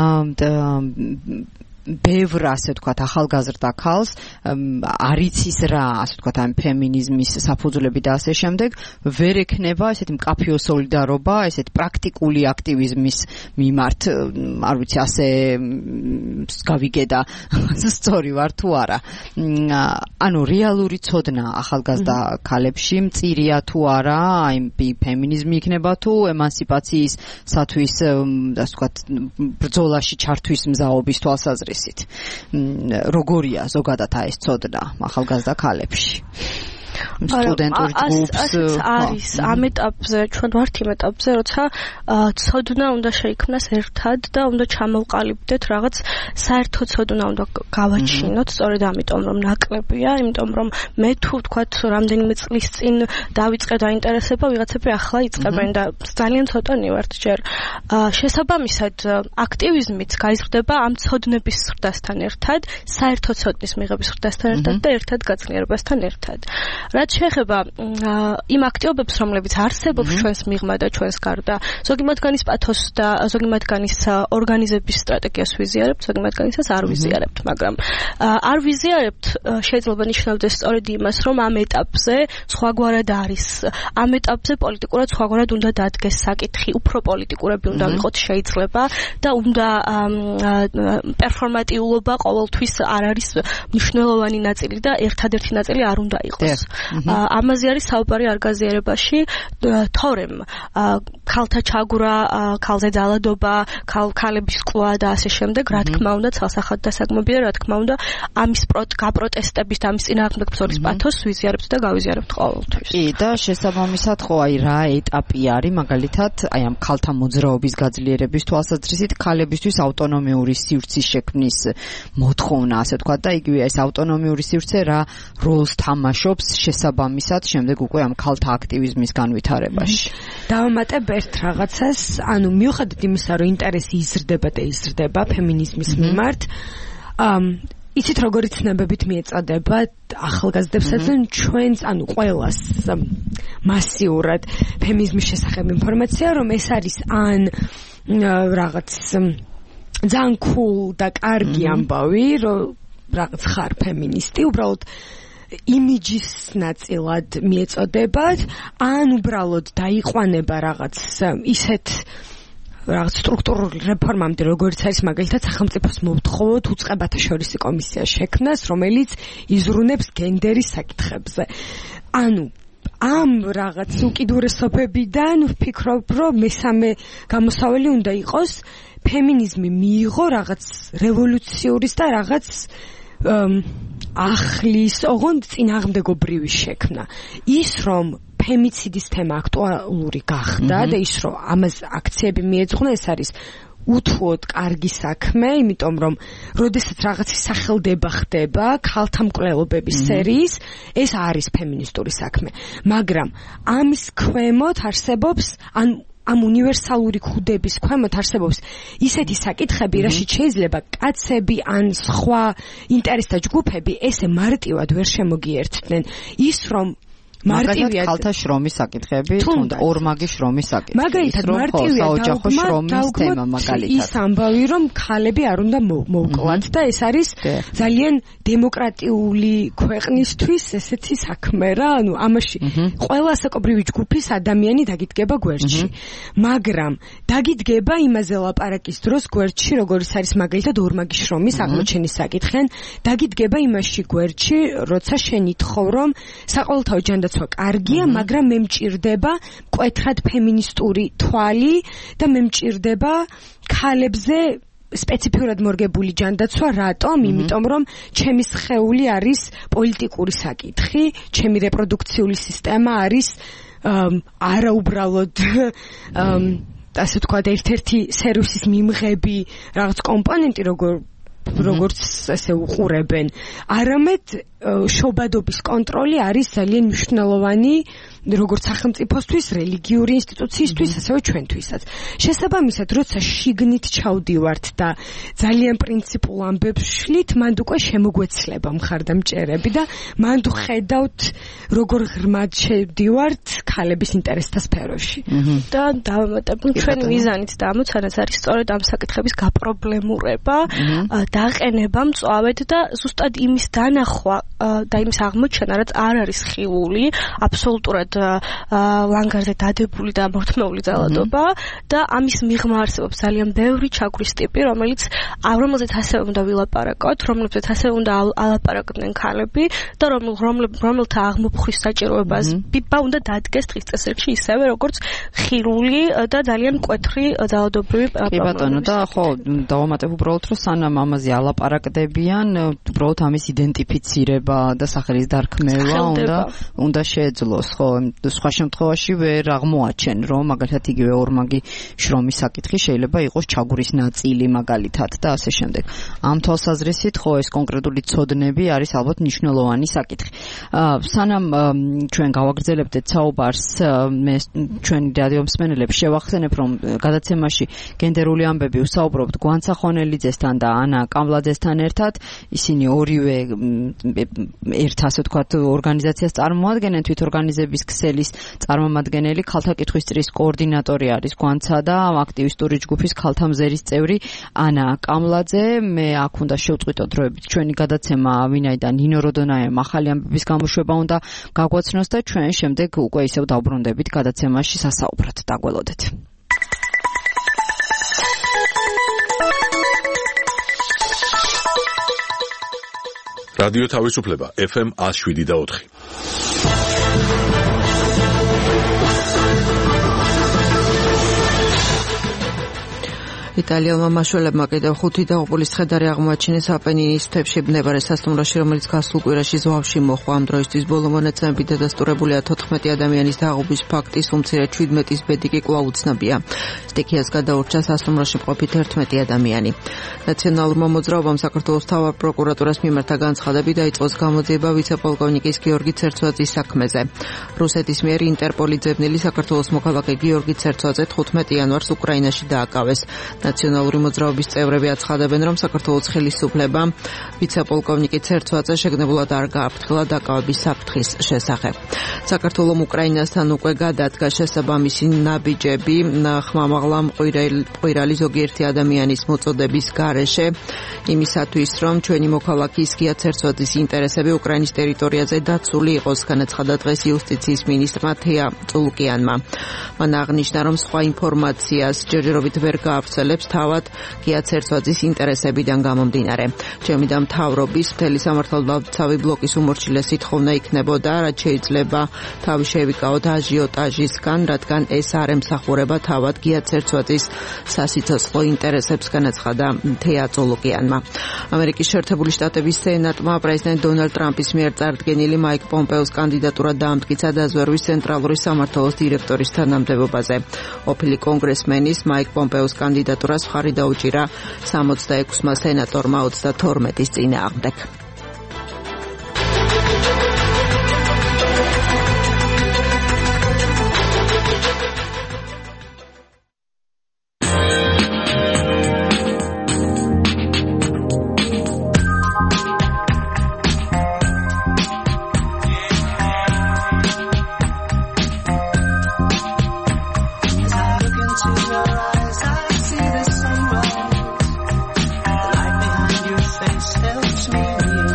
ბევრ ასე ვთქვათ ახალგაზრდა ქალს არ იცის რა ასე ვთქვათ ამ ფემინიზმის საფუძვლები და ასე შემდეგ, ვერ ექნება ესეთი მკაფიო სოლიდარობა, ესეთი პრაქტიკული აქტივიზმის მიმართ, არ ვიცი ასე გავიგე და სწორი ვარ თუ არა. ანუ რეალური ცოდნა ახალგაზრდა ქალებში მწირია თუ არა, აი ფემინიზმი იქნება თუ ემანციპაციისათვის ასე ვთქვათ ბრძოლაში ჩართვის მზაობის თვალსაზრისით. როგორია ზოგადად ეს ცოდნა ახალგაზრდა ქალებში? სტუდენტურ ჯგუფს არის ამ ეტაპზე, ჩვენ ვართ იმ ეტაპზე, როცა ცოდნა უნდა შეიქმნას ერთად და უნდა ჩამოვყალიბდეთ რაღაც საერთო ცოდნა უნდა გავაჩინოთ, სწორედ ამიტომ რომ ნაკლებია, იმიტომ რომ მე თუ ვთქვათ რამდენიმე წლის წინ დავიწყე დაინტერესება, ვიღაცები ახლა იწყებენ და ძალიან ცოტანი ვართ ჯერ. შესაბამისად, აქტივიზმიც გაიზრდება ამ ცოდნების ზრდასთან ერთად, საერთო ცოდნის მიღების ზრდასთან ერთად და ერთად გაძლიერებასთან ერთად. რაც შეეხება იმ აქტივობებს, რომლებიც არსებობს ჩვენს მიღმა და ჩვენს გარდა, ზოგი მათგანის პათოსს და ზოგი მათგანის ორგანიზების სტრატეგიას ვიზიარებთ, ზოგი მათგანისას არ ვიზიარებთ, მაგრამ არ ვიზიარებთ შეიძლება ნიშნავდეს სწორედ იმას, რომ ამ ეტაპზე სხვაგვარად არის, ამ ეტაპზე პოლიტიკურად სხვაგვარად უნდა დადგეს საკითხი, უფრო პოლიტიკურები უნდა ვიყოთ შეიძლება და უნდა პერფორმატიულობა ყოველთვის არ არის მნიშვნელოვანი ნაწილი და ერთადერთი ნაწილი არ უნდა იყოს. ამაზე არის საუბარი არ გაზიარებაში თორემ ქალთა ჩაგვრა, ქალზე ძალადობა, ქალების კვლავა და ასე შემდეგ, რა თქმა უნდა, ცალსახად დასაგმებია, რა თქმა უნდა, ამის გაპროტესტების და ამის წინააღმდეგ ბრძოლის პათოსს ვიზიარებთ და გავიზიარებთ ყოველთვის. კი, და შესაბამისად ხო აი რა ეტაპი არის მაგალითად აი ამ ქალთა მოძრაობის გაძლიერების თვალსაზრისით ქალებისთვის ავტონომიური სივრცის შექმნის მოთხოვნა, ასე ვთქვათ, და იგივე ეს ავტონომიური სივრცე რა როლს თამაშობს შესაბამისად შემდეგ უკვე ამ ქალთა აქტივიზმის განვითარებაში. დავამატებ ერთ რაღაცას, ანუ მიუხედავად იმისა, რომ ინტერესი იზრდება ფემინიზმის მიმართ, იცით როგორი ცნებებით მიეწოდება ახალგაზრდებსაც და ჩვენს, ანუ ყველას მასიურად ფემინიზმის შესახებ ინფორმაცია, რომ ეს არის ან რაღაც ძალიან cool და კარგი ამბავი, რომ რაღაც ხარ ფემინისტი, უბრალოდ იმიჯის ნაწილად მიეწოდებათ, ან უბრალოდ დაიყვანება რაღაც ისეთ რაღაც სტრუქტურული რეფორმამდე, როგორც არის მაგალითად სახელმწიფოს მოვთხოვოთ უწყებათა შორისი კომისია შექმნას, რომელიც იზრუნებს გენდერის საკითხებზე. ანუ ამ რაღაც უკიდურესობებიდან ვფიქრობ, რომ მესამე გამოსავალი უნდა იყოს ფემინიზმი მიიღო რაღაც რევოლუციურის და რაღაც ახლის, ოღონდ წინააღმდეგობრივი შექმნა. ის რომ ფემიციდის თემა აქტუალური გახდა და ის რომ ამას აქციები მიეძღვნა, ეს არის უთუოდ კარგი საქმე, იმიტომ რომ როდესაც რაღაცის სახელდება ხდება ქალთა მკვლელობების სერიის, ეს არის ფემინისტური საქმე, მაგრამ ამის ქვემოთ არსებობს ამ უნივერსალური ქუდების ქვემოთ არსებობს ისეთი საკითხები, რაშიც შეიძლება კაცები ან სხვა ინტერესთა ჯგუფები ესე მარტივად ვერ შემოგიერთდნენ. ის რომ მარტივია ქალთა შრომის საკითხები, თუნდაც ორმაგი შრომის საკითხი. მაგალითად მარტივია საოჯახო შრომის თემა მაგალითად. ის ამბავი რომ ქალები არ უნდა მოვკლათ და ეს არის ძალიან დემოკრატიული ქვეყნისთვის ესეთი საქმე რა, ანუ ამაში ყველა ასაკობრივი ჯგუფის ადამიანი დაგიდგება გვერდში. მაგრამ დაგიდგება იმაზე ლაპარაკის დროს გვერდში, როგორც არის მაგალითად ორმაგი შრომის აღმოჩენის საკითხი, დაგიდგება იმაში გვერდში, როცა შენი თხოვ რომ საყოველთაო ჯანდაცვა კარგია, მაგრამ მე მჭირდება მკვეთრად ფემინისტური თვალი და მე მჭირდება ქალებზე სპეციფიურად მორგებული ჯანდაცვა. რატომ? იმიტომ რომ ჩემი სხეული არის პოლიტიკური საკითხი, ჩემი რეპროდუქციული სისტემა არის არაუბრალოდ ასე ვთქვათ, ერთ-ერთი სერვისის მიმღები რაღაც კომპონენტი, როგორც ესე უყურებენ, არამედ შობადობის კონტროლი არის ძალიან მნიშვნელოვანი როგორც სახელმწიფოსთვის, რელიგიური ინსტიტუციისთვის, ასევე ჩვენთვისაც. შესაბამისად, როცა შიგნით ჩავდივართ და ძალიან პრინციპულ ამბებს ვშლით, მანდ უკვე შემოგვეცლება მხარდამჭერები და მანდ ხედავთ, როგორ ღრმად შევდივართ ქალების ინტერესთა სფეროში. და დავამატებ, ჩვენ მიზანით და ამოცანაც არის სწორედ ამ საკითხების გაპრობლემურება, დაყენება მწვავედ და ზუსტად იმის დანახვა და იმის აღმოჩენა, რაც არ არის ხილული, აბსოლუტურად ლანგარზე დადებული და მორთმეული ძალადობა და ამის მიღმა არსებობს ძალიან ბევრი ჩაგვრის ტიპი, რომელზეც ასევე უნდა ვილაპარაკოთ, რომლებზეც ასევე უნდა ალაპარაკდნენ ქალები და რომელთა აღმოფხვის საჭიროებას ბიბა უნდა დადგეს დღის წესრიგში ისევე, როგორც ხილული და ძალიან მკვეთრი ძალადობრივი პრობლემა. კი ბატონო, და ხო, დავამატებ უბრალოდ, რომ სანამ ამაზე ალაპარაკდებიან, უბრალოდ ამის იდენტიფიცირება და სახელის დარქმევა უნდა შეეძლოს, ხო? სხვა შემთხვევაში ვერ აღმოაჩენ, რომ მაგალითად იგივე ორმაგი შრომის საკითხი შეიძლება იყოს ჩაგვრის ნაწილი მაგალითად და ასე შემდეგ. ამ თვალსაზრისით, ხო, ეს კონკრეტული ცოდნები არის ალბათ მნიშვნელოვანი საკითხი. სანამ ჩვენ გავაგრძელებდეთ საუბარს, მე ჩვენი რადიო მსმენელებს შევახსენებ, რომ გადაცემაში გენდერული ამბები ვსაუბრობთ გვანცა ხონელიძესთან და ანა კამლაძესთან ერთად. ისინი ორივე ერთ ასე ვთქვათ ორგანიზაციას წარმოადგენენ, თვითორგანიზების ქსელის წარმომადგენელი, ქალთა კითხვის წრის კოორდინატორი არის გვანცა და აქტივისტური ჯგუფის ქალთა მზერის წევრი ანა კამლაძე. მე აქ უნდა შევწყვიტო დროებით ჩვენი გადაცემა, ვინაიდან ნინო როდონაიამ ახალი ამბების გამოშვება უნდა გაგვაცნოს და ჩვენ შემდეგ უკვე ისევ დავბრუნდებით გადაცემაში სასაუბრად. დაგველოდეთ. რადიო თავისუფლება FM 107.4. იტალიელმა მაშველებმა კიდევ 5 დაღუპულის ცხედარი აღმოაჩინეს აპენინის მთებში ბნებარე სასტუმროში, რომელიც გასულ კვირაში ზღვავში მოხდა. ამ დროისთვის ბოლო მონაცემებით დადასტურებულია 14 ადამიანის დაღუპვის ფაქტი, უმცირე 17-ის ბედი კი კვლავ უცნობია. სტიქიას გადაურჩა სასტუმროში მყოფი 11 ადამიანი. ნაციონალურმა მოძრაობამ საქართველოს მთავარ პროკურატურას მიმართა განცხადები დაიწყოს გამოძიება ვიცე-პოლკოვნიკის გიორგი ცერცვაძის საქმეზე. რუსეთის მიერ ინტერპოლი ძებნილი საქართველოს მოქალაქე გიორგი ცერცვაძე 15 იანვარს უკრაინაში დააკავეს. ნაციონალური მოძრაობის წევრები აცხადებენ, რომ საქართველოს ხელისუფლებამ ვიცე-პოლკოვნიკი ცერცვაძე შეგნებულად არ გააფრთხილა დაკავების საფრთხის შესახებ. საქართველოს უკრაინასთან უკვე გადადგა შესაბამისი ნაბიჯები ხმამაღლა მყვირალი ზოგიერთი ადამიანის მოწოდების გარეშე, იმისათვის, რომ ჩვენი მოქალაქის გია ცერცვაძის ინტერესები უკრაინის ტერიტორიაზე დაცული იყოს, განაცხადა დღეს იუსტიციის მინისტრმა თეა წულუკიანმა. მან აღნიშნა, რომ სხვა ინფორმაციას ჯერჯერობით ვერ გაავრცელებს თავად გია ცერცვაძის ინტერესებიდან გამომდინარე. ჩემი და მთავრობის მთელი სამართალდამცავი ბლოკის უმორჩილესი თხოვნა იქნებოდა, რაც შეიძლება თავი შევიკავოთ აჟიოტაჟისგან, რადგან ეს არ ემსახურება თავად გია ცერცვაძის სასიცოცხლო ინტერესებს, განაცხადა თეა წულუკიანმა. ამერიკის შეერთებული შტატების სენატმა პრეზიდენტ დონალდ ტრამპის მიერ წარდგენილი მაიკ პომპეოს კანდიდატურა დაამტკიცა დაზვერვის ცენტრალური სამმართველოს დირექტორის თანამდებობაზე. ყოფილი კონგრესმენის მაიკ პომპეოს კანდიდატურას მხარი დაუჭირა 66-მა სენატორმა 32-ის წინააღმდეგ. Helps me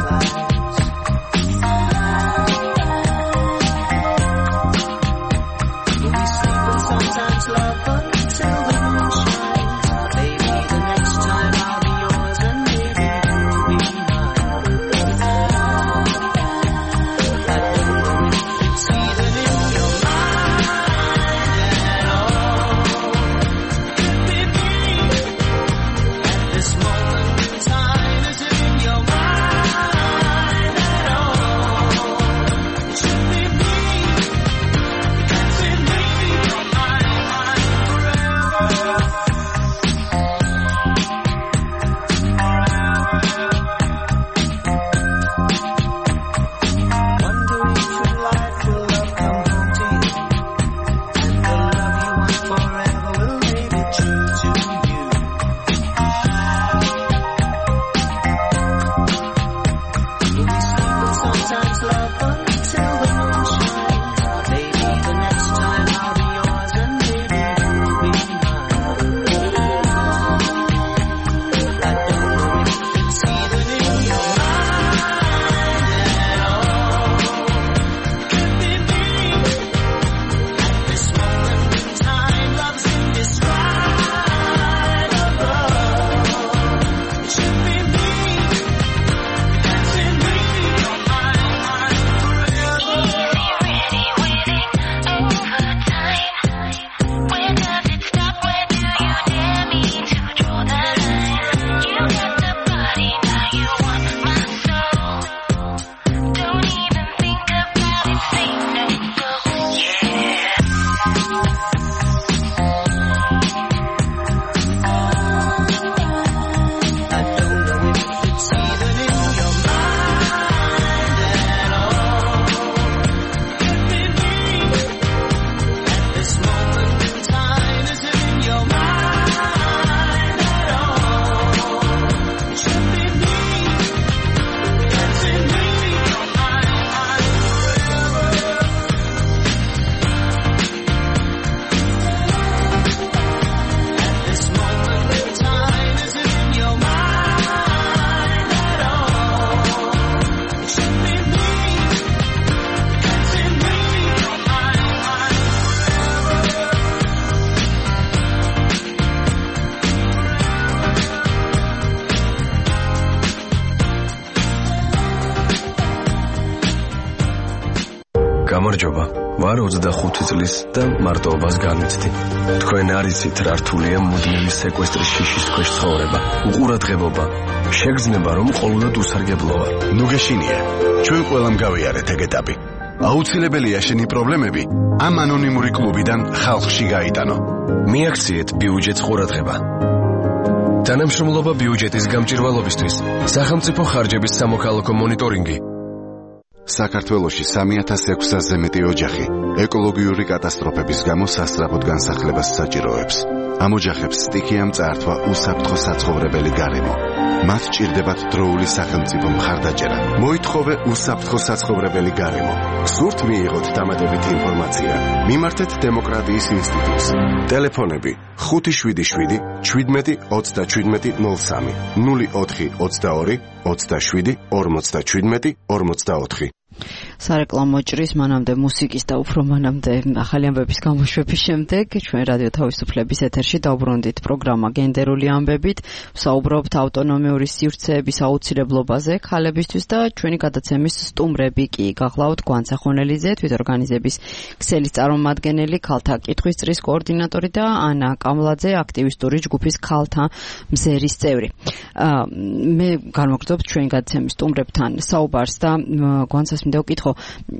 გამარჯობა. ვარ 25 წლის და მარტოობას განვიცდი. თქვენ არიცით რა რთულია მუდმივი სეკვესტრის შიშის ქვეშ ცხოვრება, უყურადღებობა, შეგრძნება რომ ყოველდღე უსარგებლო ვარ. ნუ გეშინია, ჩვენ ყველამ გავიარეთ ეგ ეტაპი. აუცილებელია შენი პრობლემები ამ ანონიმური კლუბიდან ხალხში გაიტანო. მიაქციეთ ბიუჯეტს ყურადღება. თანამშრომლობა ბიუჯეტის გამჭირვალობისთვის, სახელმწიფო ხარჯების სამოქალაქო მონიტორინგი. საქართველოში 3600-ზე მეტი ოჯახი ეკოლოგიური კატასტროფების გამო სასწრაფოდ განსახლებას საჭიროებს. ამ ოჯახებს სტიქიამ წაართვა უსაფრთხო საცხოვრებელი გარემო. მათ ჭირდებათ დროული სახელმწიფო მხარდაჭერა. მოითხოვე უსაფრთხო საცხოვრებელი გარემო. სურთ მიიღოთ დამატებითი ინფორმაცია. მიმართეთ დემოკრატიის ინსტიტუტს. ტელეფონები 577 17 37 03 04 22 27 57 44. სარეკლამო ჭრის მანამდე მუსიკის და უფრო მანამდე ახალი ამბების გამოშვების შემდეგ ჩვენ რადიო თავისუფლების ეთერში დავბრუნდით პროგრამა გენდერული ამბებით, ვსაუბრობთ ავტონომიური სივრცეების აუცილებლობაზე ქალებისთვის და ჩვენი გადაცემის სტუმრები კი გახლავთ გვანცა ხონელიძე, თვითორგანიზების ქსელის წარმომადგენელი, ქალთა კითხვის წრის კოორდინატორი და ანა კამლაძე, აქტივისტური ჯგუფის ქალთა მზერის წევრი. მე განვაგრძობთ ჩვენი გადაცემის სტუმრებთან საუბარს და გვანცას მინდა ვკითხო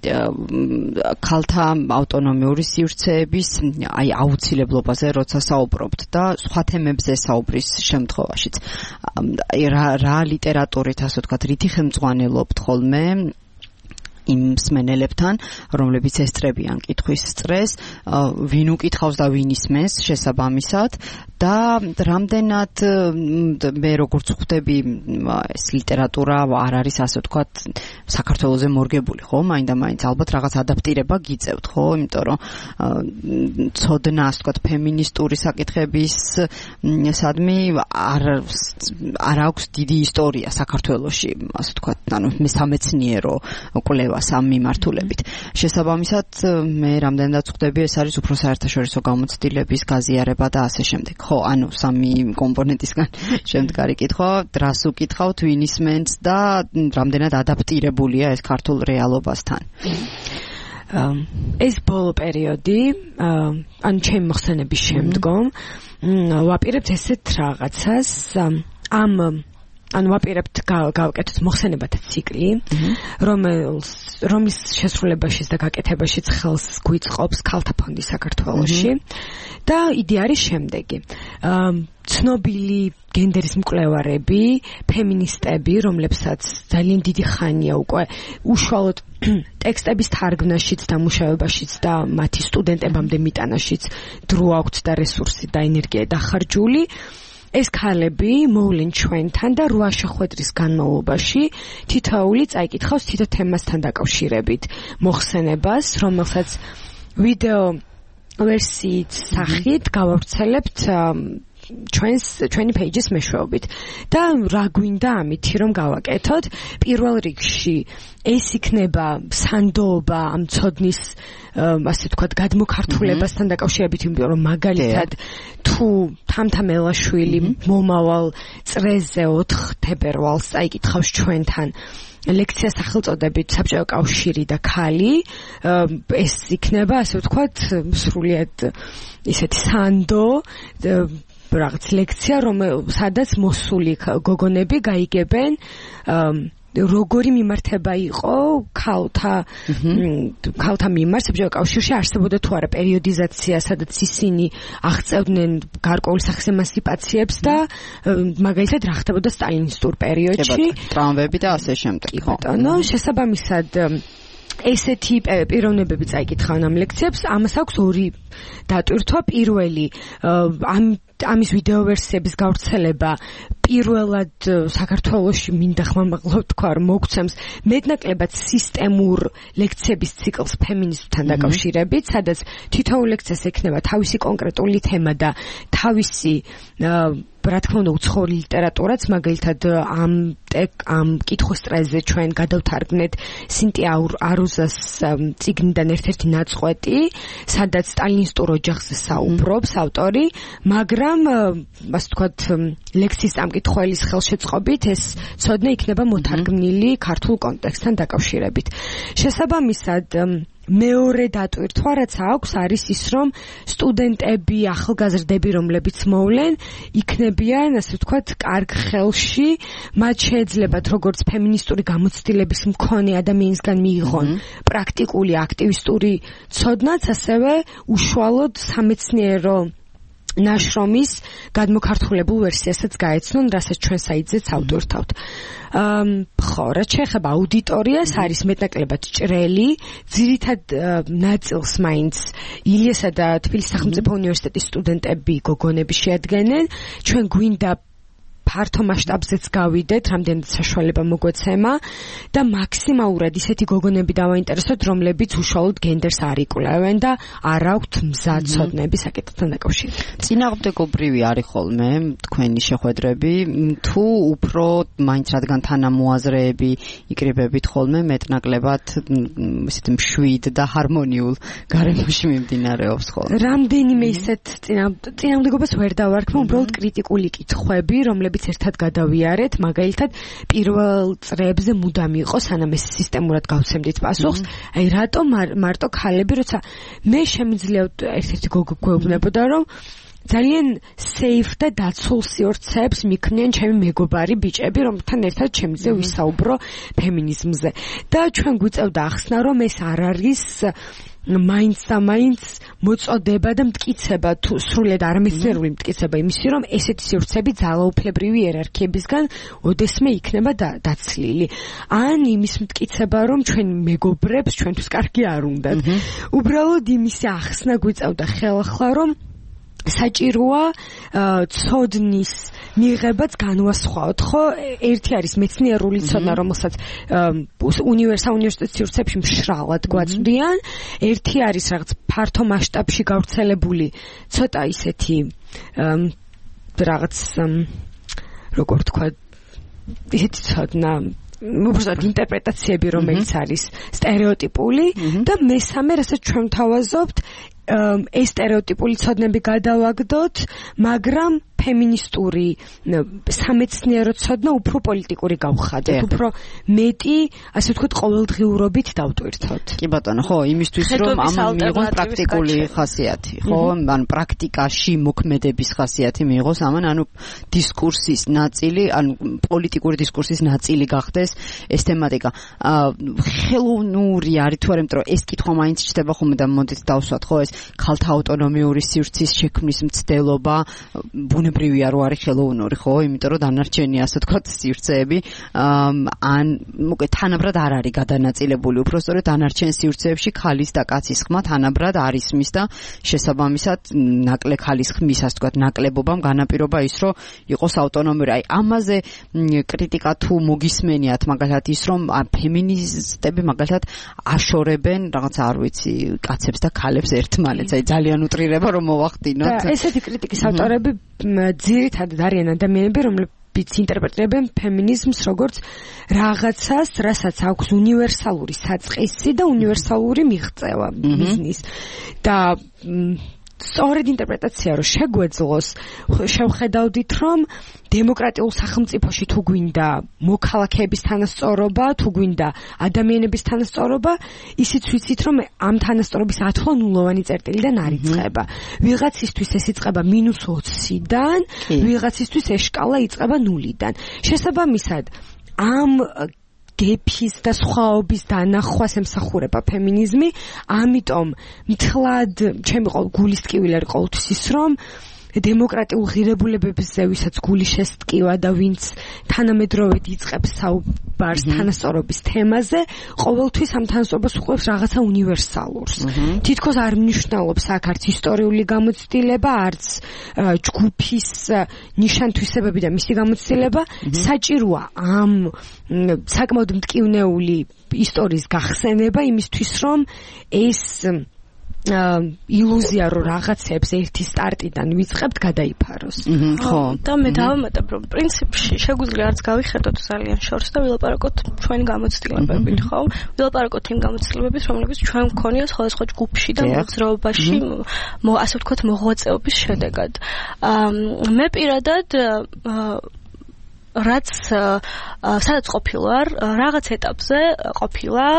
ქალთა ავტონომიური სივრცეების აუცილებლობაზე როცა საუბრობთ და სხვა თემებზე საუბრის შემთხვევაშიც რა ლიტერატურით ასე ვთქვათ რითი ხელმძღვანელობთ ხოლმე იმ მსმენელებთან, რომლებიც ესწრებიან კითხვის წრეს, ვინ უკითხავს და ვინ ისმენს შესაბამისად და რამდენად მე როგორც ხვდები ეს ლიტერატურა არ არის ასე ვთქვათ საქართველოზე მორგებული, ხო? მაინდა-მაინც ალბათ რაღაც ადაპტირება გიწევთ, ხო? იმიტომ რომ ცოდნა ასე ვთქვათ ფემინისტური საკითხების სადმი არ აქვს დიდი ისტორია საქართველოში, ასე ვთქვათ, ანუ სამეცნიერო კვლევა ამ მიმართულებით. შესაბამისად, მე რამდენადაც ხვდები, ეს არის უფრო საერთაშორისო გამოცდილების გაზიარება და ასე შემდეგ. ხო, ანუ სამი კომპონენტისგან შემდგარი კითხვა, რას უკითხავთ, ვინ ისმენს და რამდენად ადაპტირებულია ეს ქართულ რეალობასთან. ეს ბოლო პერიოდი, ან ჩემი მოხსენების შემდგომ, ვაპირებთ ესეთ რაღაცას, ანუ ვაპირებთ გავაკეთოთ მოხსენებათა ციკლი, რომლის შესრულებაშიც და გაკეთებაშიც ხელს გვიწყობს ქალთა ფონდი საქართველოში და იდეა არის შემდეგი. ცნობილი გენდერის მკვლევარები, ფემინისტები, რომლებსაც ძალიან დიდი ხანია უკვე უშუალოდ ტექსტების თარგმნაშიც და მუშაობაშიც და მათი სტუდენტებამდე მიტანაშიც დრო აქვთ და რესურსი და ენერგია დახარჯული. ეს ქალები მოვლენ ჩვენთან და 8 შეხვედრის განმავლობაში თითოეული წაიკითხავს თითო თემასთან დაკავშირებით მოხსენებას, რომელსაც ვიდეო ვერსიით სახით გავავრცელებთ ჩვენი პეიჯის მეშვეობით და რა გვინდა ამითი რომ გავაკეთოთ. პირველ რიგში ეს იქნება სანდოობა ამ ცოდნის ასე ვთქვათ გადმოქართულებასთან დაკავშირებით, იმიტომ რომ მაგალითად თუ თამთა მელაშვილი მომავალ წრეზე 4 თებერვალს წაიკითხავს ჩვენთან ლექცია სახელწოდებით საბჭოთა კავშირი და ქალი, ეს იქნება ასე ვთქვათ სრულიად ისეთი სანდო რაღაც ლექცია, სადაც მოსული გოგონები გაიგებენ როგორი მიმართება იყო ქალთა მიმართ საბჭოთა კავშირში არსებობდა თუ არა პერიოდიზაცია, სადაც ისინი აღწევდნენ გარკვეული სახის ემანციპაციებს და მაგალითად რა ხდებოდა სტალინისტურ პერიოდში, ტრამვები და ასე შემდეგ. კი ბატონო, შესაბამისად ესეთი პიროვნებები წაიკითხავენ ამ ლექციებს, ამას აქვს 2 დატვირთვა. პირველი ამის ვიდეო ვერსიების გავრცელება პირველად საქართველოში მინდა ხმამაღლა თქვა რომ მოგცემს მეტნაკლებად სისტემურ ლექციების ციკლს ფემინიზმთან დაკავშირებით, სადაც თითოეულ ლექციას ექნება თავისი კონკრეტული თემა და თავისი რა თქმა უნდა უცხოური ლიტერატურაც, მაგალითად ამ კითხვის წრეზე ჩვენ გადავთარგმნეთ სინტია არუზას წიგნიდან ერთ-ერთი ნაწყვეტი, სადაც სტალინისტურ ოჯახზე საუბრობს ავტორი, მაგრამ ასე ვთქვათ ლექციის წამკითხველის ხელშეწყობით ეს ცოდნა იქნება მოთარგმნილი ქართულ კონტექსტთან დაკავშირებით. შესაბამისად მეორე დატვირთვა რაც აქვს არის ის რომ სტუდენტები, ახალგაზრდები რომლებიც მოვლენ, იქნებიან ასე ვთქვათ კარგ ხელში, მათ შეეძლებათ როგორც ფემინისტური გამოცდილების მქონე ადამიანისგან მიიღონ პრაქტიკული აქტივისტური ცოდნაც, ასევე უშუალოდ სამეცნიერო ნაშრომის გადმოქართულებულ ვერსიასაც გაეცნონ, რასაც ჩვენ საიტზეც ავტვირთავთ. ხო, რაც შეეხება აუდიტორიას, არის მეტნაკლებად ჭრელი, ძირითად ნაწილს მაინც ილიასა და თბილისის სახელმწიფო უნივერსიტეტის სტუდენტები, გოგონები შეადგენენ. ჩვენ გვინდა ფართო მასშტაბზეც გავიდეთ, რამდენიც საშუალება მოგვეცემა და მაქსიმალურად ისეთი გოგონები დავაინტერესოთ, რომლებიც უშუალოდ გენდერს არ იკვლევენ და არ აქვთ მზად ცოდნები საკითხთან დაკავშირებით. წინააღმდეგობრივი არის ხოლმე თქვენი შეხვედრები, თუ უფრო მაინც რადგან თანამოაზრეები იკრიბებით ხოლმე მეტნაკლებად ისეთ მშვიდ და ჰარმონიულ გარემოში მიმდინარეობს ხოლმე. რამდენიმე ისეთ წინააღმდეგობას ვერ დავარქმევ, უბრალოდ კრიტიკული კითხვები, რომლებიც ერთად გადავიარეთ, მაგალითად, პირველ წრეებზე მუდამ იყო, სანამ ეს სისტემურად გავცემდით პასუხს, აი რატომ მარტო ქალები, როცა მე შემიძლია ერთ-ერთი გოგო გვეუბნებოდა, რომ ძალიან safe და დაცულ სივრცეებს მიქმნიან ჩემი მეგობარი ბიჭები, რომთან ერთად შემიძლია ვისაუბრო ფემინიზმზე. და ჩვენ გვიწევდა ახსნა, რომ ეს არ არის მაინც და მაინც მოწოდება და მტკიცება, თუ სრულად არამეცნიერული მტკიცება იმისი, რომ ესეთი სივრცეები ძალაუფლებრივი იერარქიებისგან ოდესმე იქნება დაცლილი. ან იმის მტკიცება, რომ ჩვენ მეგობრებს ჩვენთვის კარგი არ უნდათ. უბრალოდ იმის ახსნა გვიწევდა ხელახლა, რომ საჭიროა ცოდნის მიღებაც განვასხვაოთ, ხო? ერთი არის მეცნიერული ცოდნა, რომელსაც უნივერსიტეტის სივრცეებში მშრალად გვაწვდიან, ერთი არის რაღაც ფართო მასშტაბში გავრცელებული ცოტა ისეთი რაღაც როგორ თქვა, ისეთი ცოდნა უბრალოდ ინტერპრეტაციები, რომელიც არის სტერეოტიპული და მესამე, რასაც ჩვენ ვთავაზობთ, ეს სტერეოტიპული ცოდნები გადავაგდოთ, მაგრამ ფემინისტური სამეცნიერო ცოდნა უფრო პოლიტიკური გავხადეთ, უფრო მეტი, ასე ვთქვათ, ყოველდღიურობით დავტვირთოთ. კი ბატონო, ხო, იმისთვის რომ ამ მიიღოს პრაქტიკული ხასიათი, ხო, ან პრაქტიკაში მოქმედების ხასიათი მიიღოს, ამან ანუ დისკურსის ნაწილი, ან პოლიტიკური დისკურსის ნაწილი გახდეს ეს თემატიკა. ხელოვნური არის თუ არა, იმიტომ რომ ეს კითხვა მაინც ჩდება ხოლმე და მოდით დავსვათ, ხო, ეს ქალთა ავტონომიური სივრცის შექმნის მცდელობა ბუნებრივია რომ არის ხელოვნური, ხო? იმიტომ რომ დანარჩენი ასე ვთქვათ სივრცეები ან მოკლედ თანაბრად არ არის გადანაწილებული. უпростоრე დანარჩენ სივრცეებში ქალის და კაცის ხმა თანაბრად არის მის და შესაბამისად ქალის ხმის ასე ვთქვათ ნაკლებობამ განაპირობა ის რომ იყოს ავტონომიური. აი ამაზე კრიტიკა თუ მოგისმენიათ მაგალითად ის რომ ფემინისტები მაგალითად აშორებენ რაღაც არ ვიცი კაცებს და ქალებს ერთმანეთს. აი ძალიან უტრირება რომ მოვახდინოთ. და ესეთი კრიტიკის ავტორები ძირითადად არიან ადამიანები, რომლებიც ინტერპრეტირებენ ფემინიზმს როგორც რაღაცას, რასაც აქვს უნივერსალური საწყისი და უნივერსალური მიღწევა მიზნის. და სწორედ ინტერპრეტაცია რომ შეგვეძლოს, შევხედავდით რომ დემოკრატიულ სახელმწიფოში თუ გვინდა მოქალაქეების თანასწორობა, თუ გვინდა ადამიანების თანასწორობა, ისიც ვიცით რომ ამ თანასწორობის ათვლა ნულოვანი წერტილიდან არ იწყება. ვიღაცისთვის ეს იწყება -20-დან, ვიღაცისთვის ეს შკალა იწყება 0-დან. შესაბამისად, ამ გეფის და სხვაობის დანახვას ემსახურება ფემინიზმი, ამიტომ მთლად ჩემი გულის ტკივილი არის ყოველთვის ის, რომ დემოკრატიულ ღირებულებებზე, ვისაც გული შესტკივა და ვინც თანამედროვედ იწყებს საუბარს თანასწორობის თემაზე, ყოველთვის ამ თანასწორობას უყვებს რაღაცა უნივერსალურს. თითქოს არ მნიშვნელობს აქ არც ისტორიული გამოცდილება, არც ჯგუფის ნიშან-თვისებები და მისი გამოცდილება, საჭიროა ამ საკმაოდ მტკივნეული ისტორიის გახსენება იმისთვის, რომ ეს ილუზია რომ რაღაცებს ერთი სტარტიდან ვიწყებთ გადაიფაროს. ხო, და მე დავამატებ რომ პრინციპში შეგვიძლია არც გავიხედოთ ძალიან შორს და ვილაპარაკოთ ჩვენი გამოცდილებებით, ხო? ვილაპარაკოთ იმ გამოცდილებებით, რომლებიც ჩვენ მქონია სხვადასხვა ჯგუფში და მოძრაობაში, ასე ვთქვათ, მოღვაწეობის შედეგად. მე პირადად რაც სადაც ყოფილვარ, რაღაც ეტაპზე ყოფილა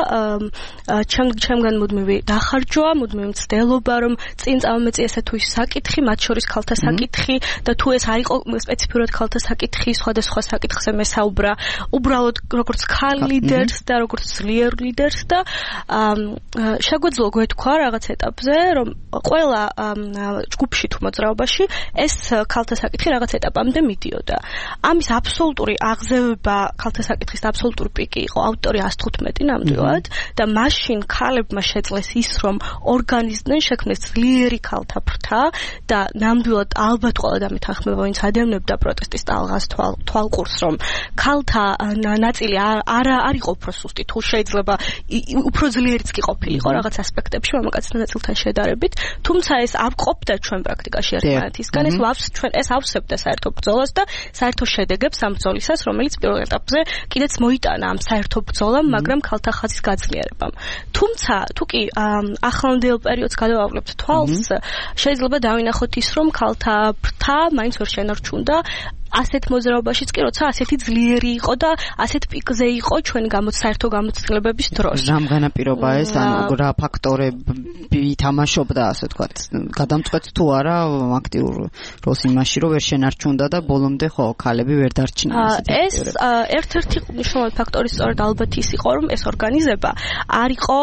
ჩემგან მუდმივი დახარჯვა, მუდმივი მცდელობა, რომ წინ წავამეწი ესე თუ ის საკითხი, მათ შორის ქალთა საკითხი და თუ ეს არ იყო სპეციფიურად ქალთა საკითხი, სხვადასხვა საკითხზე მესაუბრა, უბრალოდ როგორც ქალ ლიდერს და როგორც ძლიერ ლიდერს და შეგვეძლო გვეთქვა რაღაც ეტაპზე, რომ ყველა ჯგუფში თუ მოძრაობაში ეს ქალთა საკითხი რაღაც ეტაპამდე მიდიოდა. ამის აბსოლუტური აღზევება, ქალთა საკითხის აბსოლუტური პიკი იყო ავტორი 115 ნამდვილად და მაშინ ქალებმა შეძლეს ის, რომ ორგანიზდნენ, შექმნეს ძლიერი ქალთა ფრთა და ნამდვილად ალბათ ყველა დამეთანხმება, ვინც ადევნებდა პროტესტის ტალღას თვალყურს, რომ ქალთა ნაწილი არ იყო უფრო სუსტი, თუ შეიძლება უფრო ძლიერიც კი ყოფილიყო რაღაც ასპექტებში მამაკაცთა ნაწილთან შედარებით, თუმცა ეს არ ყოფდა ჩვენ პრაქტიკაში ერთმანეთისგან, ეს ავსებდა საერთო ბრძოლას და საერთო შედეგებს ამ ბრძოლისას, რომელიც პირველ ეტაპზე კიდეც მოიტანა ამ საერთო ბრძოლამ, მაგრამ ქალთა ხაზის გაძლიერებამ. თუმცა თუ კი ახლანდელ პერიოდს გადავავლებთ თვალს, შეიძლება დავინახოთ ის, რომ ქალთა ფრთა მაინც ვერ შენარჩუნდა ასეთ მოძრაობაშიც კი, როცა ასეთი ძლიერი იყო და ასეთ პიკზე იყო ჩვენი საერთო გამოცდილებების დროს. რამ განაპირობა ეს, ანუ რა ფაქტორები თამაშობდა, ასე ვთქვათ, გადამწყვეტ თუ არა აქტიურ როლს იმაში, რომ ვერ შენარჩუნდა და ბოლომდე ხო ქალები ვერ დარჩნენ ასეთი. ეს ერთ-ერთი მნიშვნელოვანი ფაქტორი სწორედ ალბათ ის იყო, რომ ეს ორგანიზება არ იყო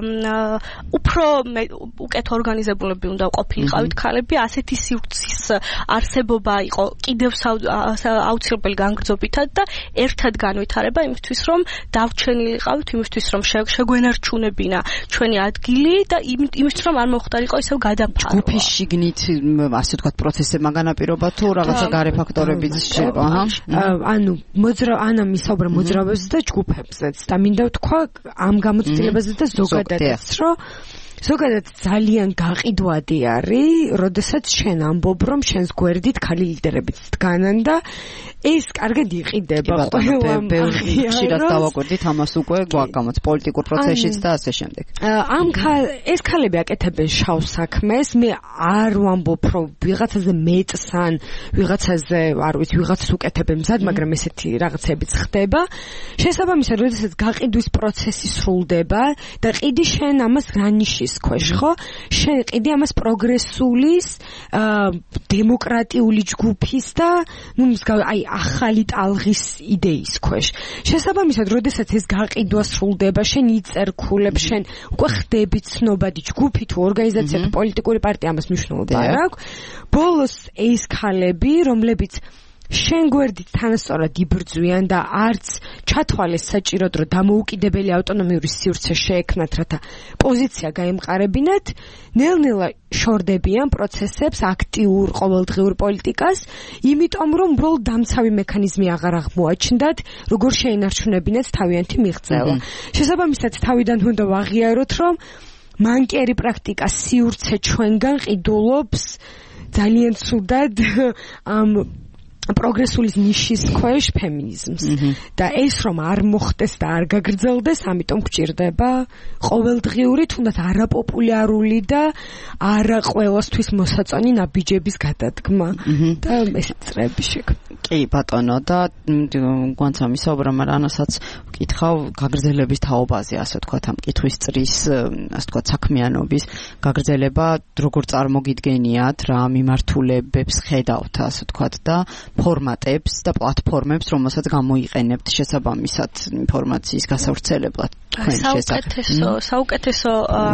უფრო უკეთ ორგანიზებულები უნდა ყოფილიყავით ქალები, ასეთი სივრცის არსებობა იყო კიდევ აუცილებელი განგრძობითად და ერთად განვითარება იმისთვის, რომ დავჩენილიყავით, იმისთვის, რომ შეგვენარჩუნებინა ჩვენი ადგილი და იმისთვის, რომ არ მოხდარიყო ისევ გადაფარვა. ჯგუფის შიგნით, ასე ვთქვათ, პროცესებმა განაპირობა თუ რაღაცა გარე ფაქტორებიც შევა? ანუ მისაუბრა მოძრაობებზე და ჯგუფებზეც და მინდა ვთქვა ამ გამოცდილებაზე და ზოგადადაც, რომ ზოგადად ძალიან გაყიდვადი არის, როდესაც შენ ამბობ, რომ შენს გვერდით ქალი ლიდერებიც დგანან და ეს კარგად იყიდება ყველა ხშირად დავაკვირდით ამას უკვე გვაგამოც პოლიტიკურ პროცესშიც და ასე შემდეგ. ეს ქალები აკეთებენ შავ საქმეს, მე არ ვამბობ, რომ ვიღაცაზე მეწს ან ვიღაცაზე, არ ვიცი, ვიღაცას უკეთებენ მზად, მაგრამ ესეთი რაღაცებიც ხდება. შესაბამისად, როდესაც გაყიდვის პროცესი სრულდება და ყიდი შენ ამას რანიშის ქვეშ, ხო? შენ ყიდი ამას პროგრესულის, დემოკრატიული ჯგუფის და ახალი ტალღის იდეის ქვეშ. შესაბამისად, როდესაც ეს გაყიდვა სრულდება, შენ იწერქულებ, შენ უკვე ხდები ცნობადი ჯგუფი თუ ორგანიზაცია თუ პოლიტიკური პარტია, ამას მნიშვნელობა არ აქვს. ბოლოს ეს ქალები, რომლებიც შენ გვერდით თანასწორად იბრძვიან და არც ჩათვალეს საჭიროდ, რომ დამოუკიდებელი ავტონომიური სივრცე შეექმნათ, რათა პოზიცია გაემყარებინათ, ნელ-ნელა შორდებიან პროცესებს, აქტიურ ყოველდღიურ პოლიტიკას, იმიტომ რომ უბრალოდ დამცავი მექანიზმი აღარ აღმოაჩნდათ, როგორ შეინარჩუნებინათ თავიანთი მიღწევა. შესაბამისად, თავიდან უნდა ვაღიაროთ, რომ მანკიერი პრაქტიკა სივრცე ჩვენგან ყიდულობს ძალიან ცუდად ამ პროგრესულის ნიშის ქვეშ ფემინიზმს და ეს რომ არ მოხდეს და არ გაგრძელდეს, ამიტომ გვჭირდება ყოველდღიური, თუნდაც არაპოპულარული და არა ყველასთვის მოსაწონი ნაბიჯების გადადგმა და ესეთ წრეები შექმნა. კი ბატონო, და გვანცა მისაუბრა, მაგრამ ანასაც ვკითხავ გაგრძელების თაობაზე, ასე ვთქვათ, ამ კითხვის წრის, ასე ვთქვათ, საქმიანობის გაგრძელება როგორ წარმოგიდგენიათ, რა მიმართულებებს ხედავთ, ასე ვთქვათ, და ფორმატებს და პლატფორმებს, რომელსაც გამოიყენებთ შესაბამისად ინფორმაციის გასავრცელებლად თქვენ შესახებ. საუკეთესო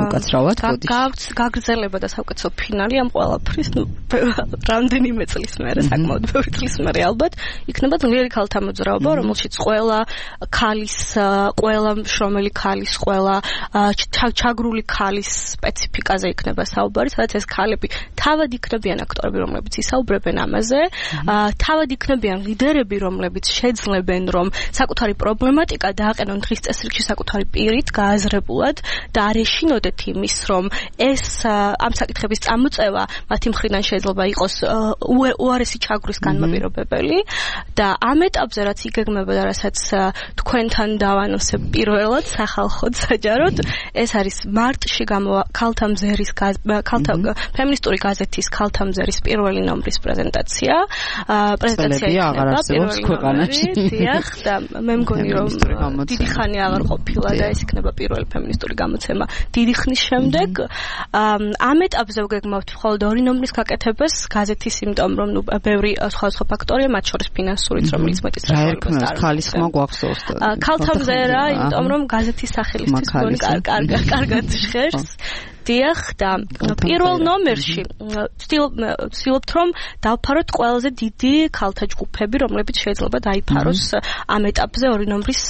გაგრძელება და საუკეთესო ფინალი ამ ყველაფრის, რამდენიმე წლის მერე, საკმაოდ ბევრი წლის მერე ალბათ, იქნება ძლიერი ქალთა მოძრაობა, რომელშიც ყველა ქალის, ყველა მშრომელი ქალის, ყველა ჩაგრული ქალის სპეციფიკაზე იქნება საუბარი, სადაც ეს ქალები თავად იქნებიან აქტორები, რომლებიც ისაუბრებენ ამაზე, თავად იქნებიან ლიდერები, რომლებიც შეძლებენ, რომ საკუთარი პრობლემატიკა დააყენონ დღის წესრიგში საკუთარი პირით, გააზრებულად და არ ეშინოდეთ იმის, რომ ეს ამ საკითხების წამოწევა მათი მხრიდან შეიძლება იყოს უარესი ჩაგვრის განმაპირობებელი და ამ ეტაპზე რაც იგეგმება და რასაც თქვენთან დავანონსებ პირველად სახალხოდ საჯაროდ, ეს არის მარტში ქალთა მზერის ქალთა ფემინისტური გაზეთის ქალთა მზერის პირველი ნომრის პრეზენტაცია. პრეზენტაცია აღარ არსებობს ქვეყანაში. დიახ, და მე მგონი რომ დიდი ხანი აღარ ყოფილა და ეს იქნება პირველი ფემინისტური გამოცემა დიდი ხნის შემდეგ. ამ ეტაპზე ვგეგმავთ მხოლოდ ორი ნომრის გაკეთებას გაზეთის, იმიტომ რომ ბევრი სხვადასხვა ფაქტორია, მათ შორის ფინანსურიც, რომელიც მეტის საშუალებას არ აქვს. ხალის ხმა გვაქვს ზუსტად. ქალთა მზერა, იმიტომ რომ გაზეთის სახელისთვის მგონი კარგად ჟღერს. დიახ, და პირველ ნომერში ვცდილობთ რომ დავფაროთ ყველაზე დიდი ქალთა ჯგუფები, რომლებიც შეიძლება დაიფაროს ამ ეტაპზე ორი ნომრის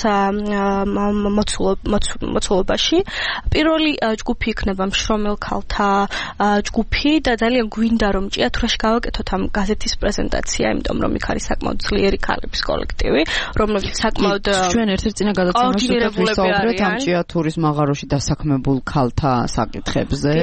მოცულობაში. პირველი ჯგუფი იქნება მშრომელ ქალთა ჯგუფი და ძალიან გვინდა რომ ჭიათურაში გავაკეთოთ ამ გაზეთის პრეზენტაცია, იმიტომ რომ იქ არის საკმაოდ ძლიერი ქალების კოლექტივი, რომლებიც საკმაოდ ჩვენ ერთ-ერთ წინა გადაცემაში ვისაუბრეთ ამ ჭიათურის მაღაროში დასაქმებულ ქალთა საკითხებზე.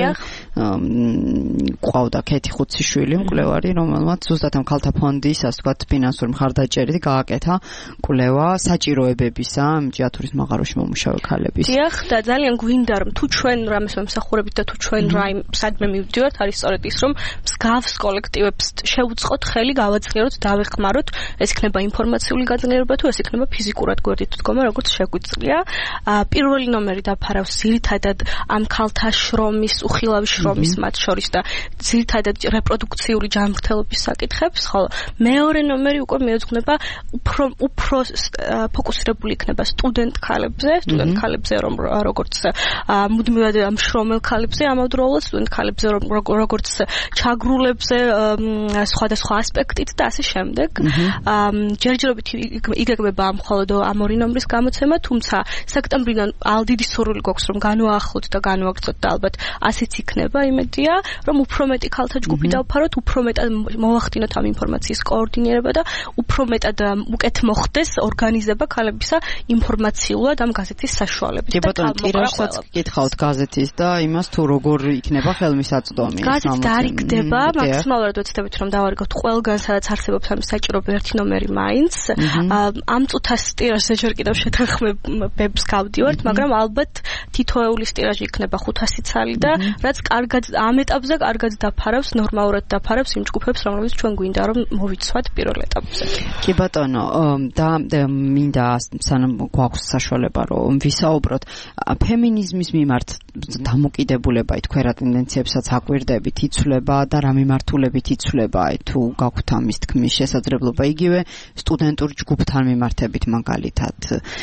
ყავდა ქეთი ხუციშვილი მკვლევარი, რომელმაც ზუსტად ამ ქალთა ფონდის, ასე ვთქვათ, ფინანსური მხარდაჭერით გააკეთა კვლევა საჭიროებებისა ჭიათურის მაღაროში მომუშავე ქალების. დიახ, და ძალიან გვინდა რომ თუ ჩვენ რამეს მომსახურებით და თუ ჩვენ რაიმ სადმე მივდივართ, არის სწორედ ის რომ მსგავს კოლექტივებს შევუწყოთ ხელი, გავაძლიეროთ, დავეხმაროთ, ეს იქნება ინფორმაციული გაძლიერება თუ ეს იქნება ფიზიკურად გვერდით დგომა, როგორც შეგვიძლია. პირველი ნომერი დაფარავს ძირითადად ამ ქალთა შრომის, უხილავი შრომის მათ შორის და ძირითადად რეპროდუქციული ჯანმრთელობის საკითხებს, ხოლო მეორე ნომერი უკვე მიეძღვნება უფრო ფოკუსირებული იქნება სტუდენტ ქალებზე, რომ როგორც მუდმივად მშრომელ ქალებზე, ამავდროულად სტუდენტ ქალებზე, როგორც ჩაგრულებზე, სხვადასხვა ასპექტით და ასე შემდეგ. ჯერჯერობით იგეგმება მხოლოდ ამ ორი ნომრის გამოცემა, თუმცა სექტემბრიდან დიდი სურვილი გვაქვს რომ განვაახლოთ და განვაგრძოთ და ალბათ ასეც იქნება, იმედია, რომ უფრო მეტი ქალთა ჯგუფი დავფაროთ, უფრო მეტად მოვახდინოთ ამ ინფორმაციის კოორდინირება და უფრო მეტად უკეთ მოხდეს ორგანიზება ქალებისა ინფორმაციულად ამ გაზეთის საშუალებით. კი ბატონო, ტირაჟსაც გითხავთ გაზეთის და იმას თუ როგორ იქნება ხელმისაწვდომი. გაზეთი დარიგდება, მაქსიმალურად ვეცდებით რომ დავარიგოთ ყველგან, სადაც არსებობს ამ საჭიროებები ერთი ნომერი მაინც. ამ წუთას ტირაჟზე ჯერ კიდევ შეთანხმებებს გავდივართ, მაგრამ ალბათ თითოეულის ტირაჟი იქნება 500 ცალი და რაც კარგად ამ ეტაპზე კარგად დაფარავს, ნორმალურად დაფარავს იმ ჯგუფებს, რომლებიც ჩვენ გვინდა რომ მოვიცვათ პირველ ეტაპზე. კი ბატონო, და მინდა სანამ გვაქვს საშუალება რომ ვისაუბროთ ფემინიზმის მიმართ დამოკიდებულება, თქვენ რა ტენდენციებსაც აკვირდებით, იცვლება და რა მიმართულებით იცვლება, თუ გაქვთ ამის თქმის შესაძლებლობა, იგივე სტუდენტურ ჯგუფთან მიმართებით, მაგალითად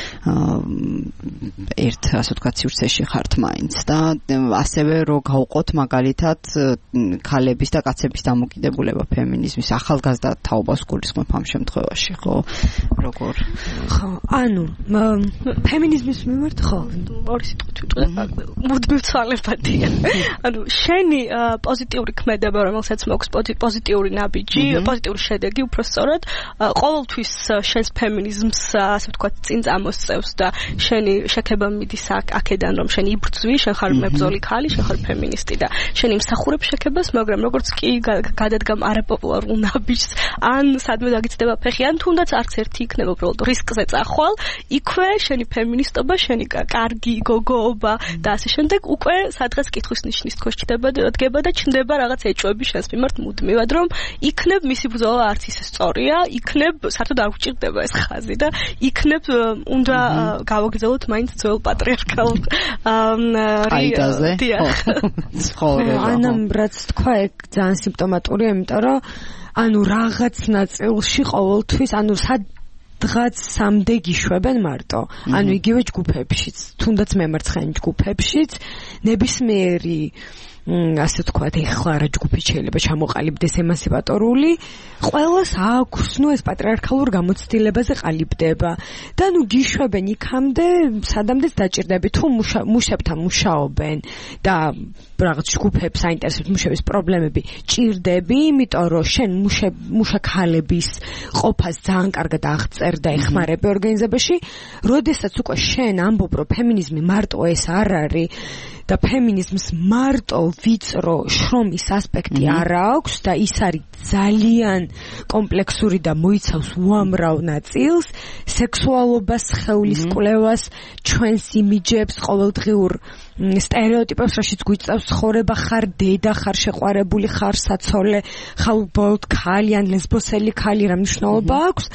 ერთ ასე ვთქვათ სივრცეში ხართ მაინც და ასევე რომ გავყოთ მაგალითად ქალების და კაცების დამოკიდებულება ფემინიზმის ახალგაზრდა თაობას გულისხმობ ამ შემთხვევაში, ხო? როგორ? ხო, ანუ ფემინიზმის მიმართ ხო? ორი სიტყვით ვიტყვი. მუდმივ ცვალებადია. ანუ შენი პოზიტიური ქმედება, რომელსაც მოაქვს პოზიტიური ნაბიჯი, პოზიტიური შედეგი, უფრო სწორად, ყოველთვის შენს ფემინიზმს, ასე ვთქვათ, წინ წამოსწევს და შენი შექება მიდის აქედან, რომ შენ იბრძვი, შენ ხარ მებრძოლი ქალი, შენ ხარ ფემინისტი და შენ იმსახურებ შექებას, მაგრამ როგორც კი გადადგამ არაპოპულარულ ნაბიჯს, ან სადმე დაგიცდება ფეხი, ან თუნდაც არც ერთი იქნება უბრალოდ რისკზე წახვალ, იქვე შენი ფემინისტობა, შენი კარგი გოგოობა და ასე შემდეგ უკვე სადღაც კითხვის ნიშნის ქვეშ დგება და ჩნდება რაღაც ეჭვები შენს მიმართ მუდმივად, რომ იქნებ მისი ბრძოლა არც ისე სწორია, იქნებ საერთოდ არ გვჭირდება ეს ხაზი და იქნებ უნდა გავაგრძელოთ მაინც ძველ პატრიარქალ აიდაზე. ანამ რაც თქვა ეგ ძალიან სიმპტომატურია, იმიტომ რომ ანუ რაღაც ნაწილში ყოველთვის ანუ სადღაც სამდე გიშვებენ მარტო. ანუ იგივე ჯგუფებშიც, თუნდაც მემარცხენე ჯგუფებშიც ნებისმიერი ასე ვთქვათ, ეხლა რა ჯგუფი შეიძლება ჩამოყალიბდეს ემანსიპატორული, ყველას აქვს, ეს პატრიარქალურ გამოცდილებაზე ყალიბდება და გიშვებენ იქამდე, სადამდეც დაჭირდები, თუ მუშებთან მუშაობენ და რაღაც ჯგუფებს აინტერესებს მუშების პრობლემები, ჭირდები, იმიტომ რომ შენ მუშაქალების ყოფას ძალიან კარგად აღწერ და ეხმარები ორგანიზებაში, როდესაც უკვე შენ ამბობ, რომ ფემინიზმი მარტო ეს არ არის და ფემინიზმს მარტო ვიწრო შრომის ასპექტი არ აქვს და ის არის ძალიან კომპლექსური და მოიცავს უამრავ ნაწილს, სექსუალობას, სხეულის კვლევას, ჩვენს იმიჯებს, ყოველდღიურ სტერეოტიპებს, რაშიც გვიწევს ცხოვრება, ხარ დედა, ხარ შეყვარებული, ხარ საცოლე, ხარ ბოლტ ქალი ან ლესბოსელი ქალი, რა მნიშვნელობა აქვს?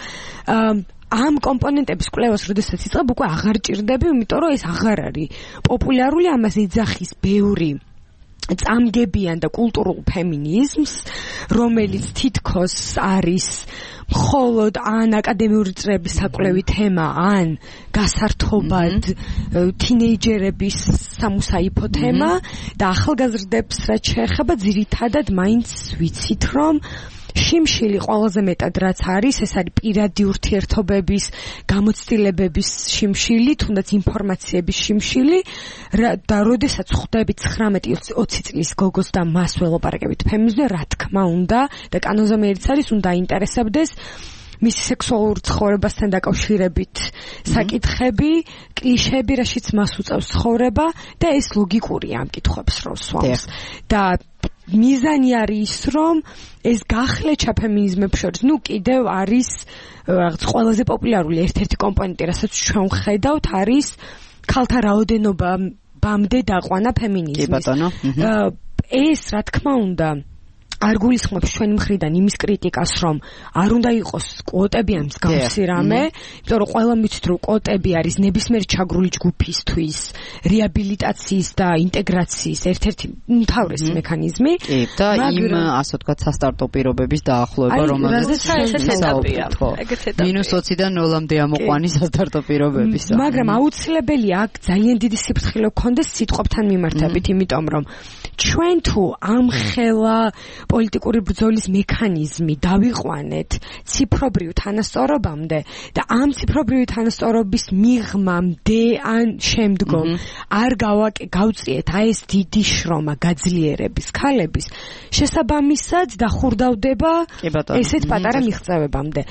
ამ კომპონენტების კვლევას როდესაც იწყებ, უკვე აღარ ჭირდები, იმიტომ რომ ეს აღარ არის პოპულარული, ამას იძახის ბევრი წამგებიან და კულტურულ ფემინიზმს, რომელიც თითქოს არის მხოლოდ ან აკადემიური წრეების საკვლევი თემა, ან გასართობად თინეიჯერების სამუსაიფო თემა და ახალგაზრდებს რაც შეეხება, ძირითადად მაინც ვიცით, რომ შიმშილი ყველაზე მეტად რაც არის, ეს არის პირადი ურთიერთობების, გამოცდილებების შიმშილი, თუნდაც ინფორმაციების შიმშილი და როდესაც ხვდებით 19-20 წლის გოგოს და მას ველაპარაკებით ფემინიზმზე, რა თქმა უნდა და კანონზე მეც არის, უნდა აინტერესებდეს მისი სექსუალურ ცხოვრებასთან დაკავშირებით საკითხები, კლიშეები, რაშიც მას უწევს ცხოვრება და ეს ლოგიკურია ამ კითხვებს რო სვამს. და მიზანი არის ის, რომ ეს გახლეჩა ფემინიზმებს შორის, კიდევ არის რაღაც ყველაზე პოპულარული ერთ-ერთი კომპონენტი, რასაც ჩვენ ხედავთ, არის ქალთა რაოდენობამდე დაყვანა ფემინიზმის. კი ბატონო. ეს რა თქმა უნდა არ გულისხმობს ჩვენი მხრიდან იმის კრიტიკას, რომ არ უნდა იყოს კვოტები ან მსგავსი რამე, იმიტომ რომ ყველა მიცით, რომ კვოტები არის ნებისმიერი ჩაგრული ჯგუფისთვის რეაბილიტაციის და ინტეგრაციის ერთ-ერთი უმთავრესი მექანიზმი. კი, და იმ ასე ვთქვათ სასტარტო პირობების დაახლოება, რომელზეც ეს ეტაპია. -20-დან 0-მდე ამოყვანი სასტარტო პირობებისა. მაგრამ აუცილებელია აქ ძალიან დიდი სიფრთხილე გქონდეს სიტყვებთან მიმართებით, იმიტომ რომ ჩვენ თუ ამხელა პოლიტიკური ბრძოლის მექანიზმი დავიყვანეთ ციფრობრივ თანასწორობამდე და ამ ციფრობრივი თანასწორობის მიღმამდე ან შემდგომ არ გავწიეთ ეს დიდი შრომა გაძლიერების ქალების, შესაბამისად დახურდავდება ესეთ პატარა მიღწევებამდე.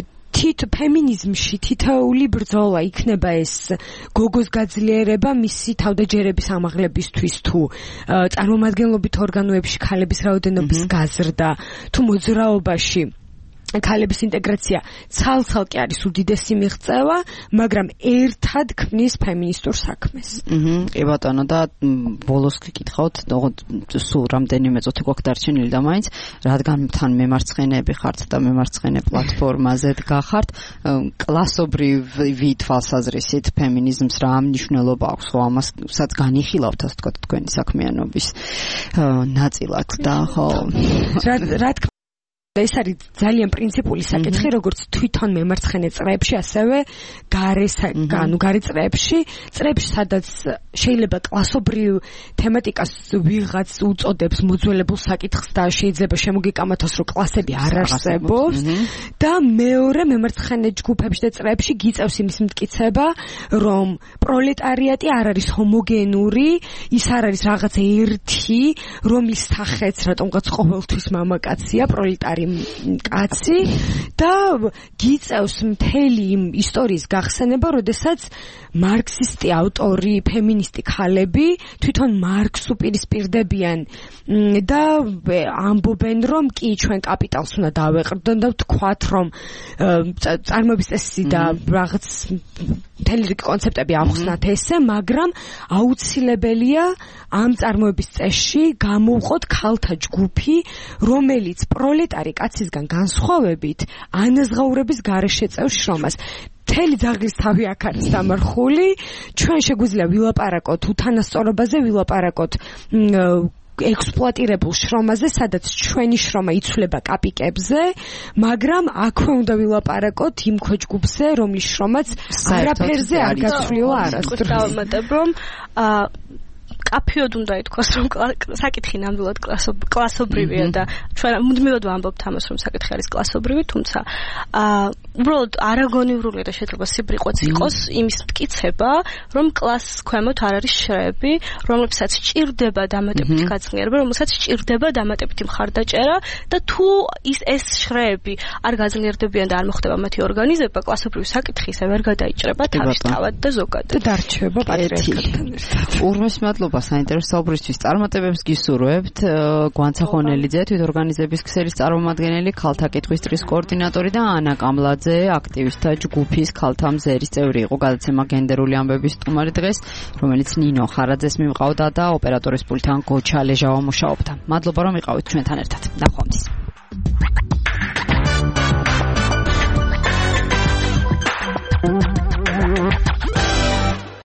ფემინიზმში თითოეული ბრძოლა იქნება ეს გოგოს გაძლიერება მისი თავდაჯერების ამაღლებისთვის თუ წარმომადგენლობით ორგანოებში ქალების რაოდენობის გაზრდა თუ მოძრაობაში ქალების ინტეგრაცია ცალ-ცალკე არის უდიდესი მიღწევა, მაგრამ ერთად ქმნის ფემინისტურ საქმეს. კი ბატონო, და ბოლოს გიკითხავთ, სულ რამდენიმე წუთი გვაქვს დარჩენილი და მაინც, რადგან თან მემარცხენეები ხართ და მემარცხენე პლატფორმაზე დგახართ, კლასობრივი თვალსაზრისით ფემინიზმს რა მნიშვნელობა აქვს, ხო ამასაც განიხილავთ, ასე ვთქვათ, თქვენი საქმიანობის ნაწილად და ხო რა თქმა ეს არის ძალიან პრინციპული საკითხი, როგორც თვითონ მემარცხენე წრეებში, ასევე გარე წრეებში, სადაც შეიძლება კლასობრივ თემატიკას ვიღაც უწოდებს მოძველებულ საკითხს და შეიძლება შემოგიკამათოს, რომ კლასები არ არსებობს და მეორე მემარცხენე ჯგუფებში და წრეებში გიწევს იმის მტკიცება, რომ პროლეტარიატი არ არის ჰომოგენური, ის არ არის რაღაც ერთი, რომლის სახეც რატომღაც ყოველთვის მამაკაცია, პროლეტარი კაცი და გიწევს მთელი იმ ისტორიის გახსენება, როდესაც მარქსისტი ავტორი, ფემინისტი ქალები თვითონ მარქსს უპირისპირდებიან და ამბობენ, რომ კი ჩვენ კაპიტალს უნდა დავეყრდონ და ვთქვათ, რომ წარმოების წესი და რაღაც მთელი რიგი კონცეპტები ავხსნათ ესე, მაგრამ აუცილებელია ამ წარმოების წესში გამოვყოთ ქალთა ჯგუფი, რომელიც პროლეტარი კაცისგან განსხვავებით ანაზღაურების გარეშე წევს შრომას. მთელი ძაღლის თავი აქ არის დამარხული, ჩვენ შეგვიძლია ვილაპარაკოთ უთანასწორობაზე, ვილაპარაკოთ ექსპლუატირებულ შრომაზე, სადაც ჩვენი შრომა იცვლება კაპიკებზე, მაგრამ აქვე უნდა ვილაპარაკოთ იმ ქვეჯგუფზე, რომლის შრომაც არაფერზე არ გაცვლილა არასდროს. დავამატებ, რომ კაფეოდ უნდა ითქვას, რომ საკითხი ნამდვილად კლასობრივია და ჩვენ მუდმივად ვამბობთ ამას, რომ საკითხი არის კლასობრივი, თუმცა უბრალოდ არაგონივრული და შეიძლება სიბრიყვეც იყოს იმის მტკიცება, რომ კლასს ქვემოთ არ არის შრეები, რომლებსაც სჭირდება დამატებითი გაძლიერება, რომელსაც სჭირდება დამატებითი მხარდაჭერა და თუ ეს შრეები არ გაძლიერდებიან და არ მოხდება მათი ორგანიზება, კლასობრივი საკითხი ისე ვერ გადაიჭრება თავისთავად და ზოგადად. და დარჩება პატრიარქატთან ერთად. ურმეს მადლობა უკვე საინტერესო საუბრისთვის წარმატებებს გისურვებთ. გვანცა ხონელიძე, თვითორგანიზების ქსელის წარმომადგენელი, ქალთა კითხვის წრის კოორდინატორი და ანა კამლაძე, აქტივისტთა ჯგუფის ქალთა მზერის წევრი იყო გადაცემა გენდერული ამბების სტუმარი დღეს, რომელიც ნინო ხარაძეს მიმყავდა და ოპერატორის პულტთან გოჩა ლეჟავა მუშაობდა. მადლობა რომ იყავით ჩვენთან ერთად. ნახვამდის.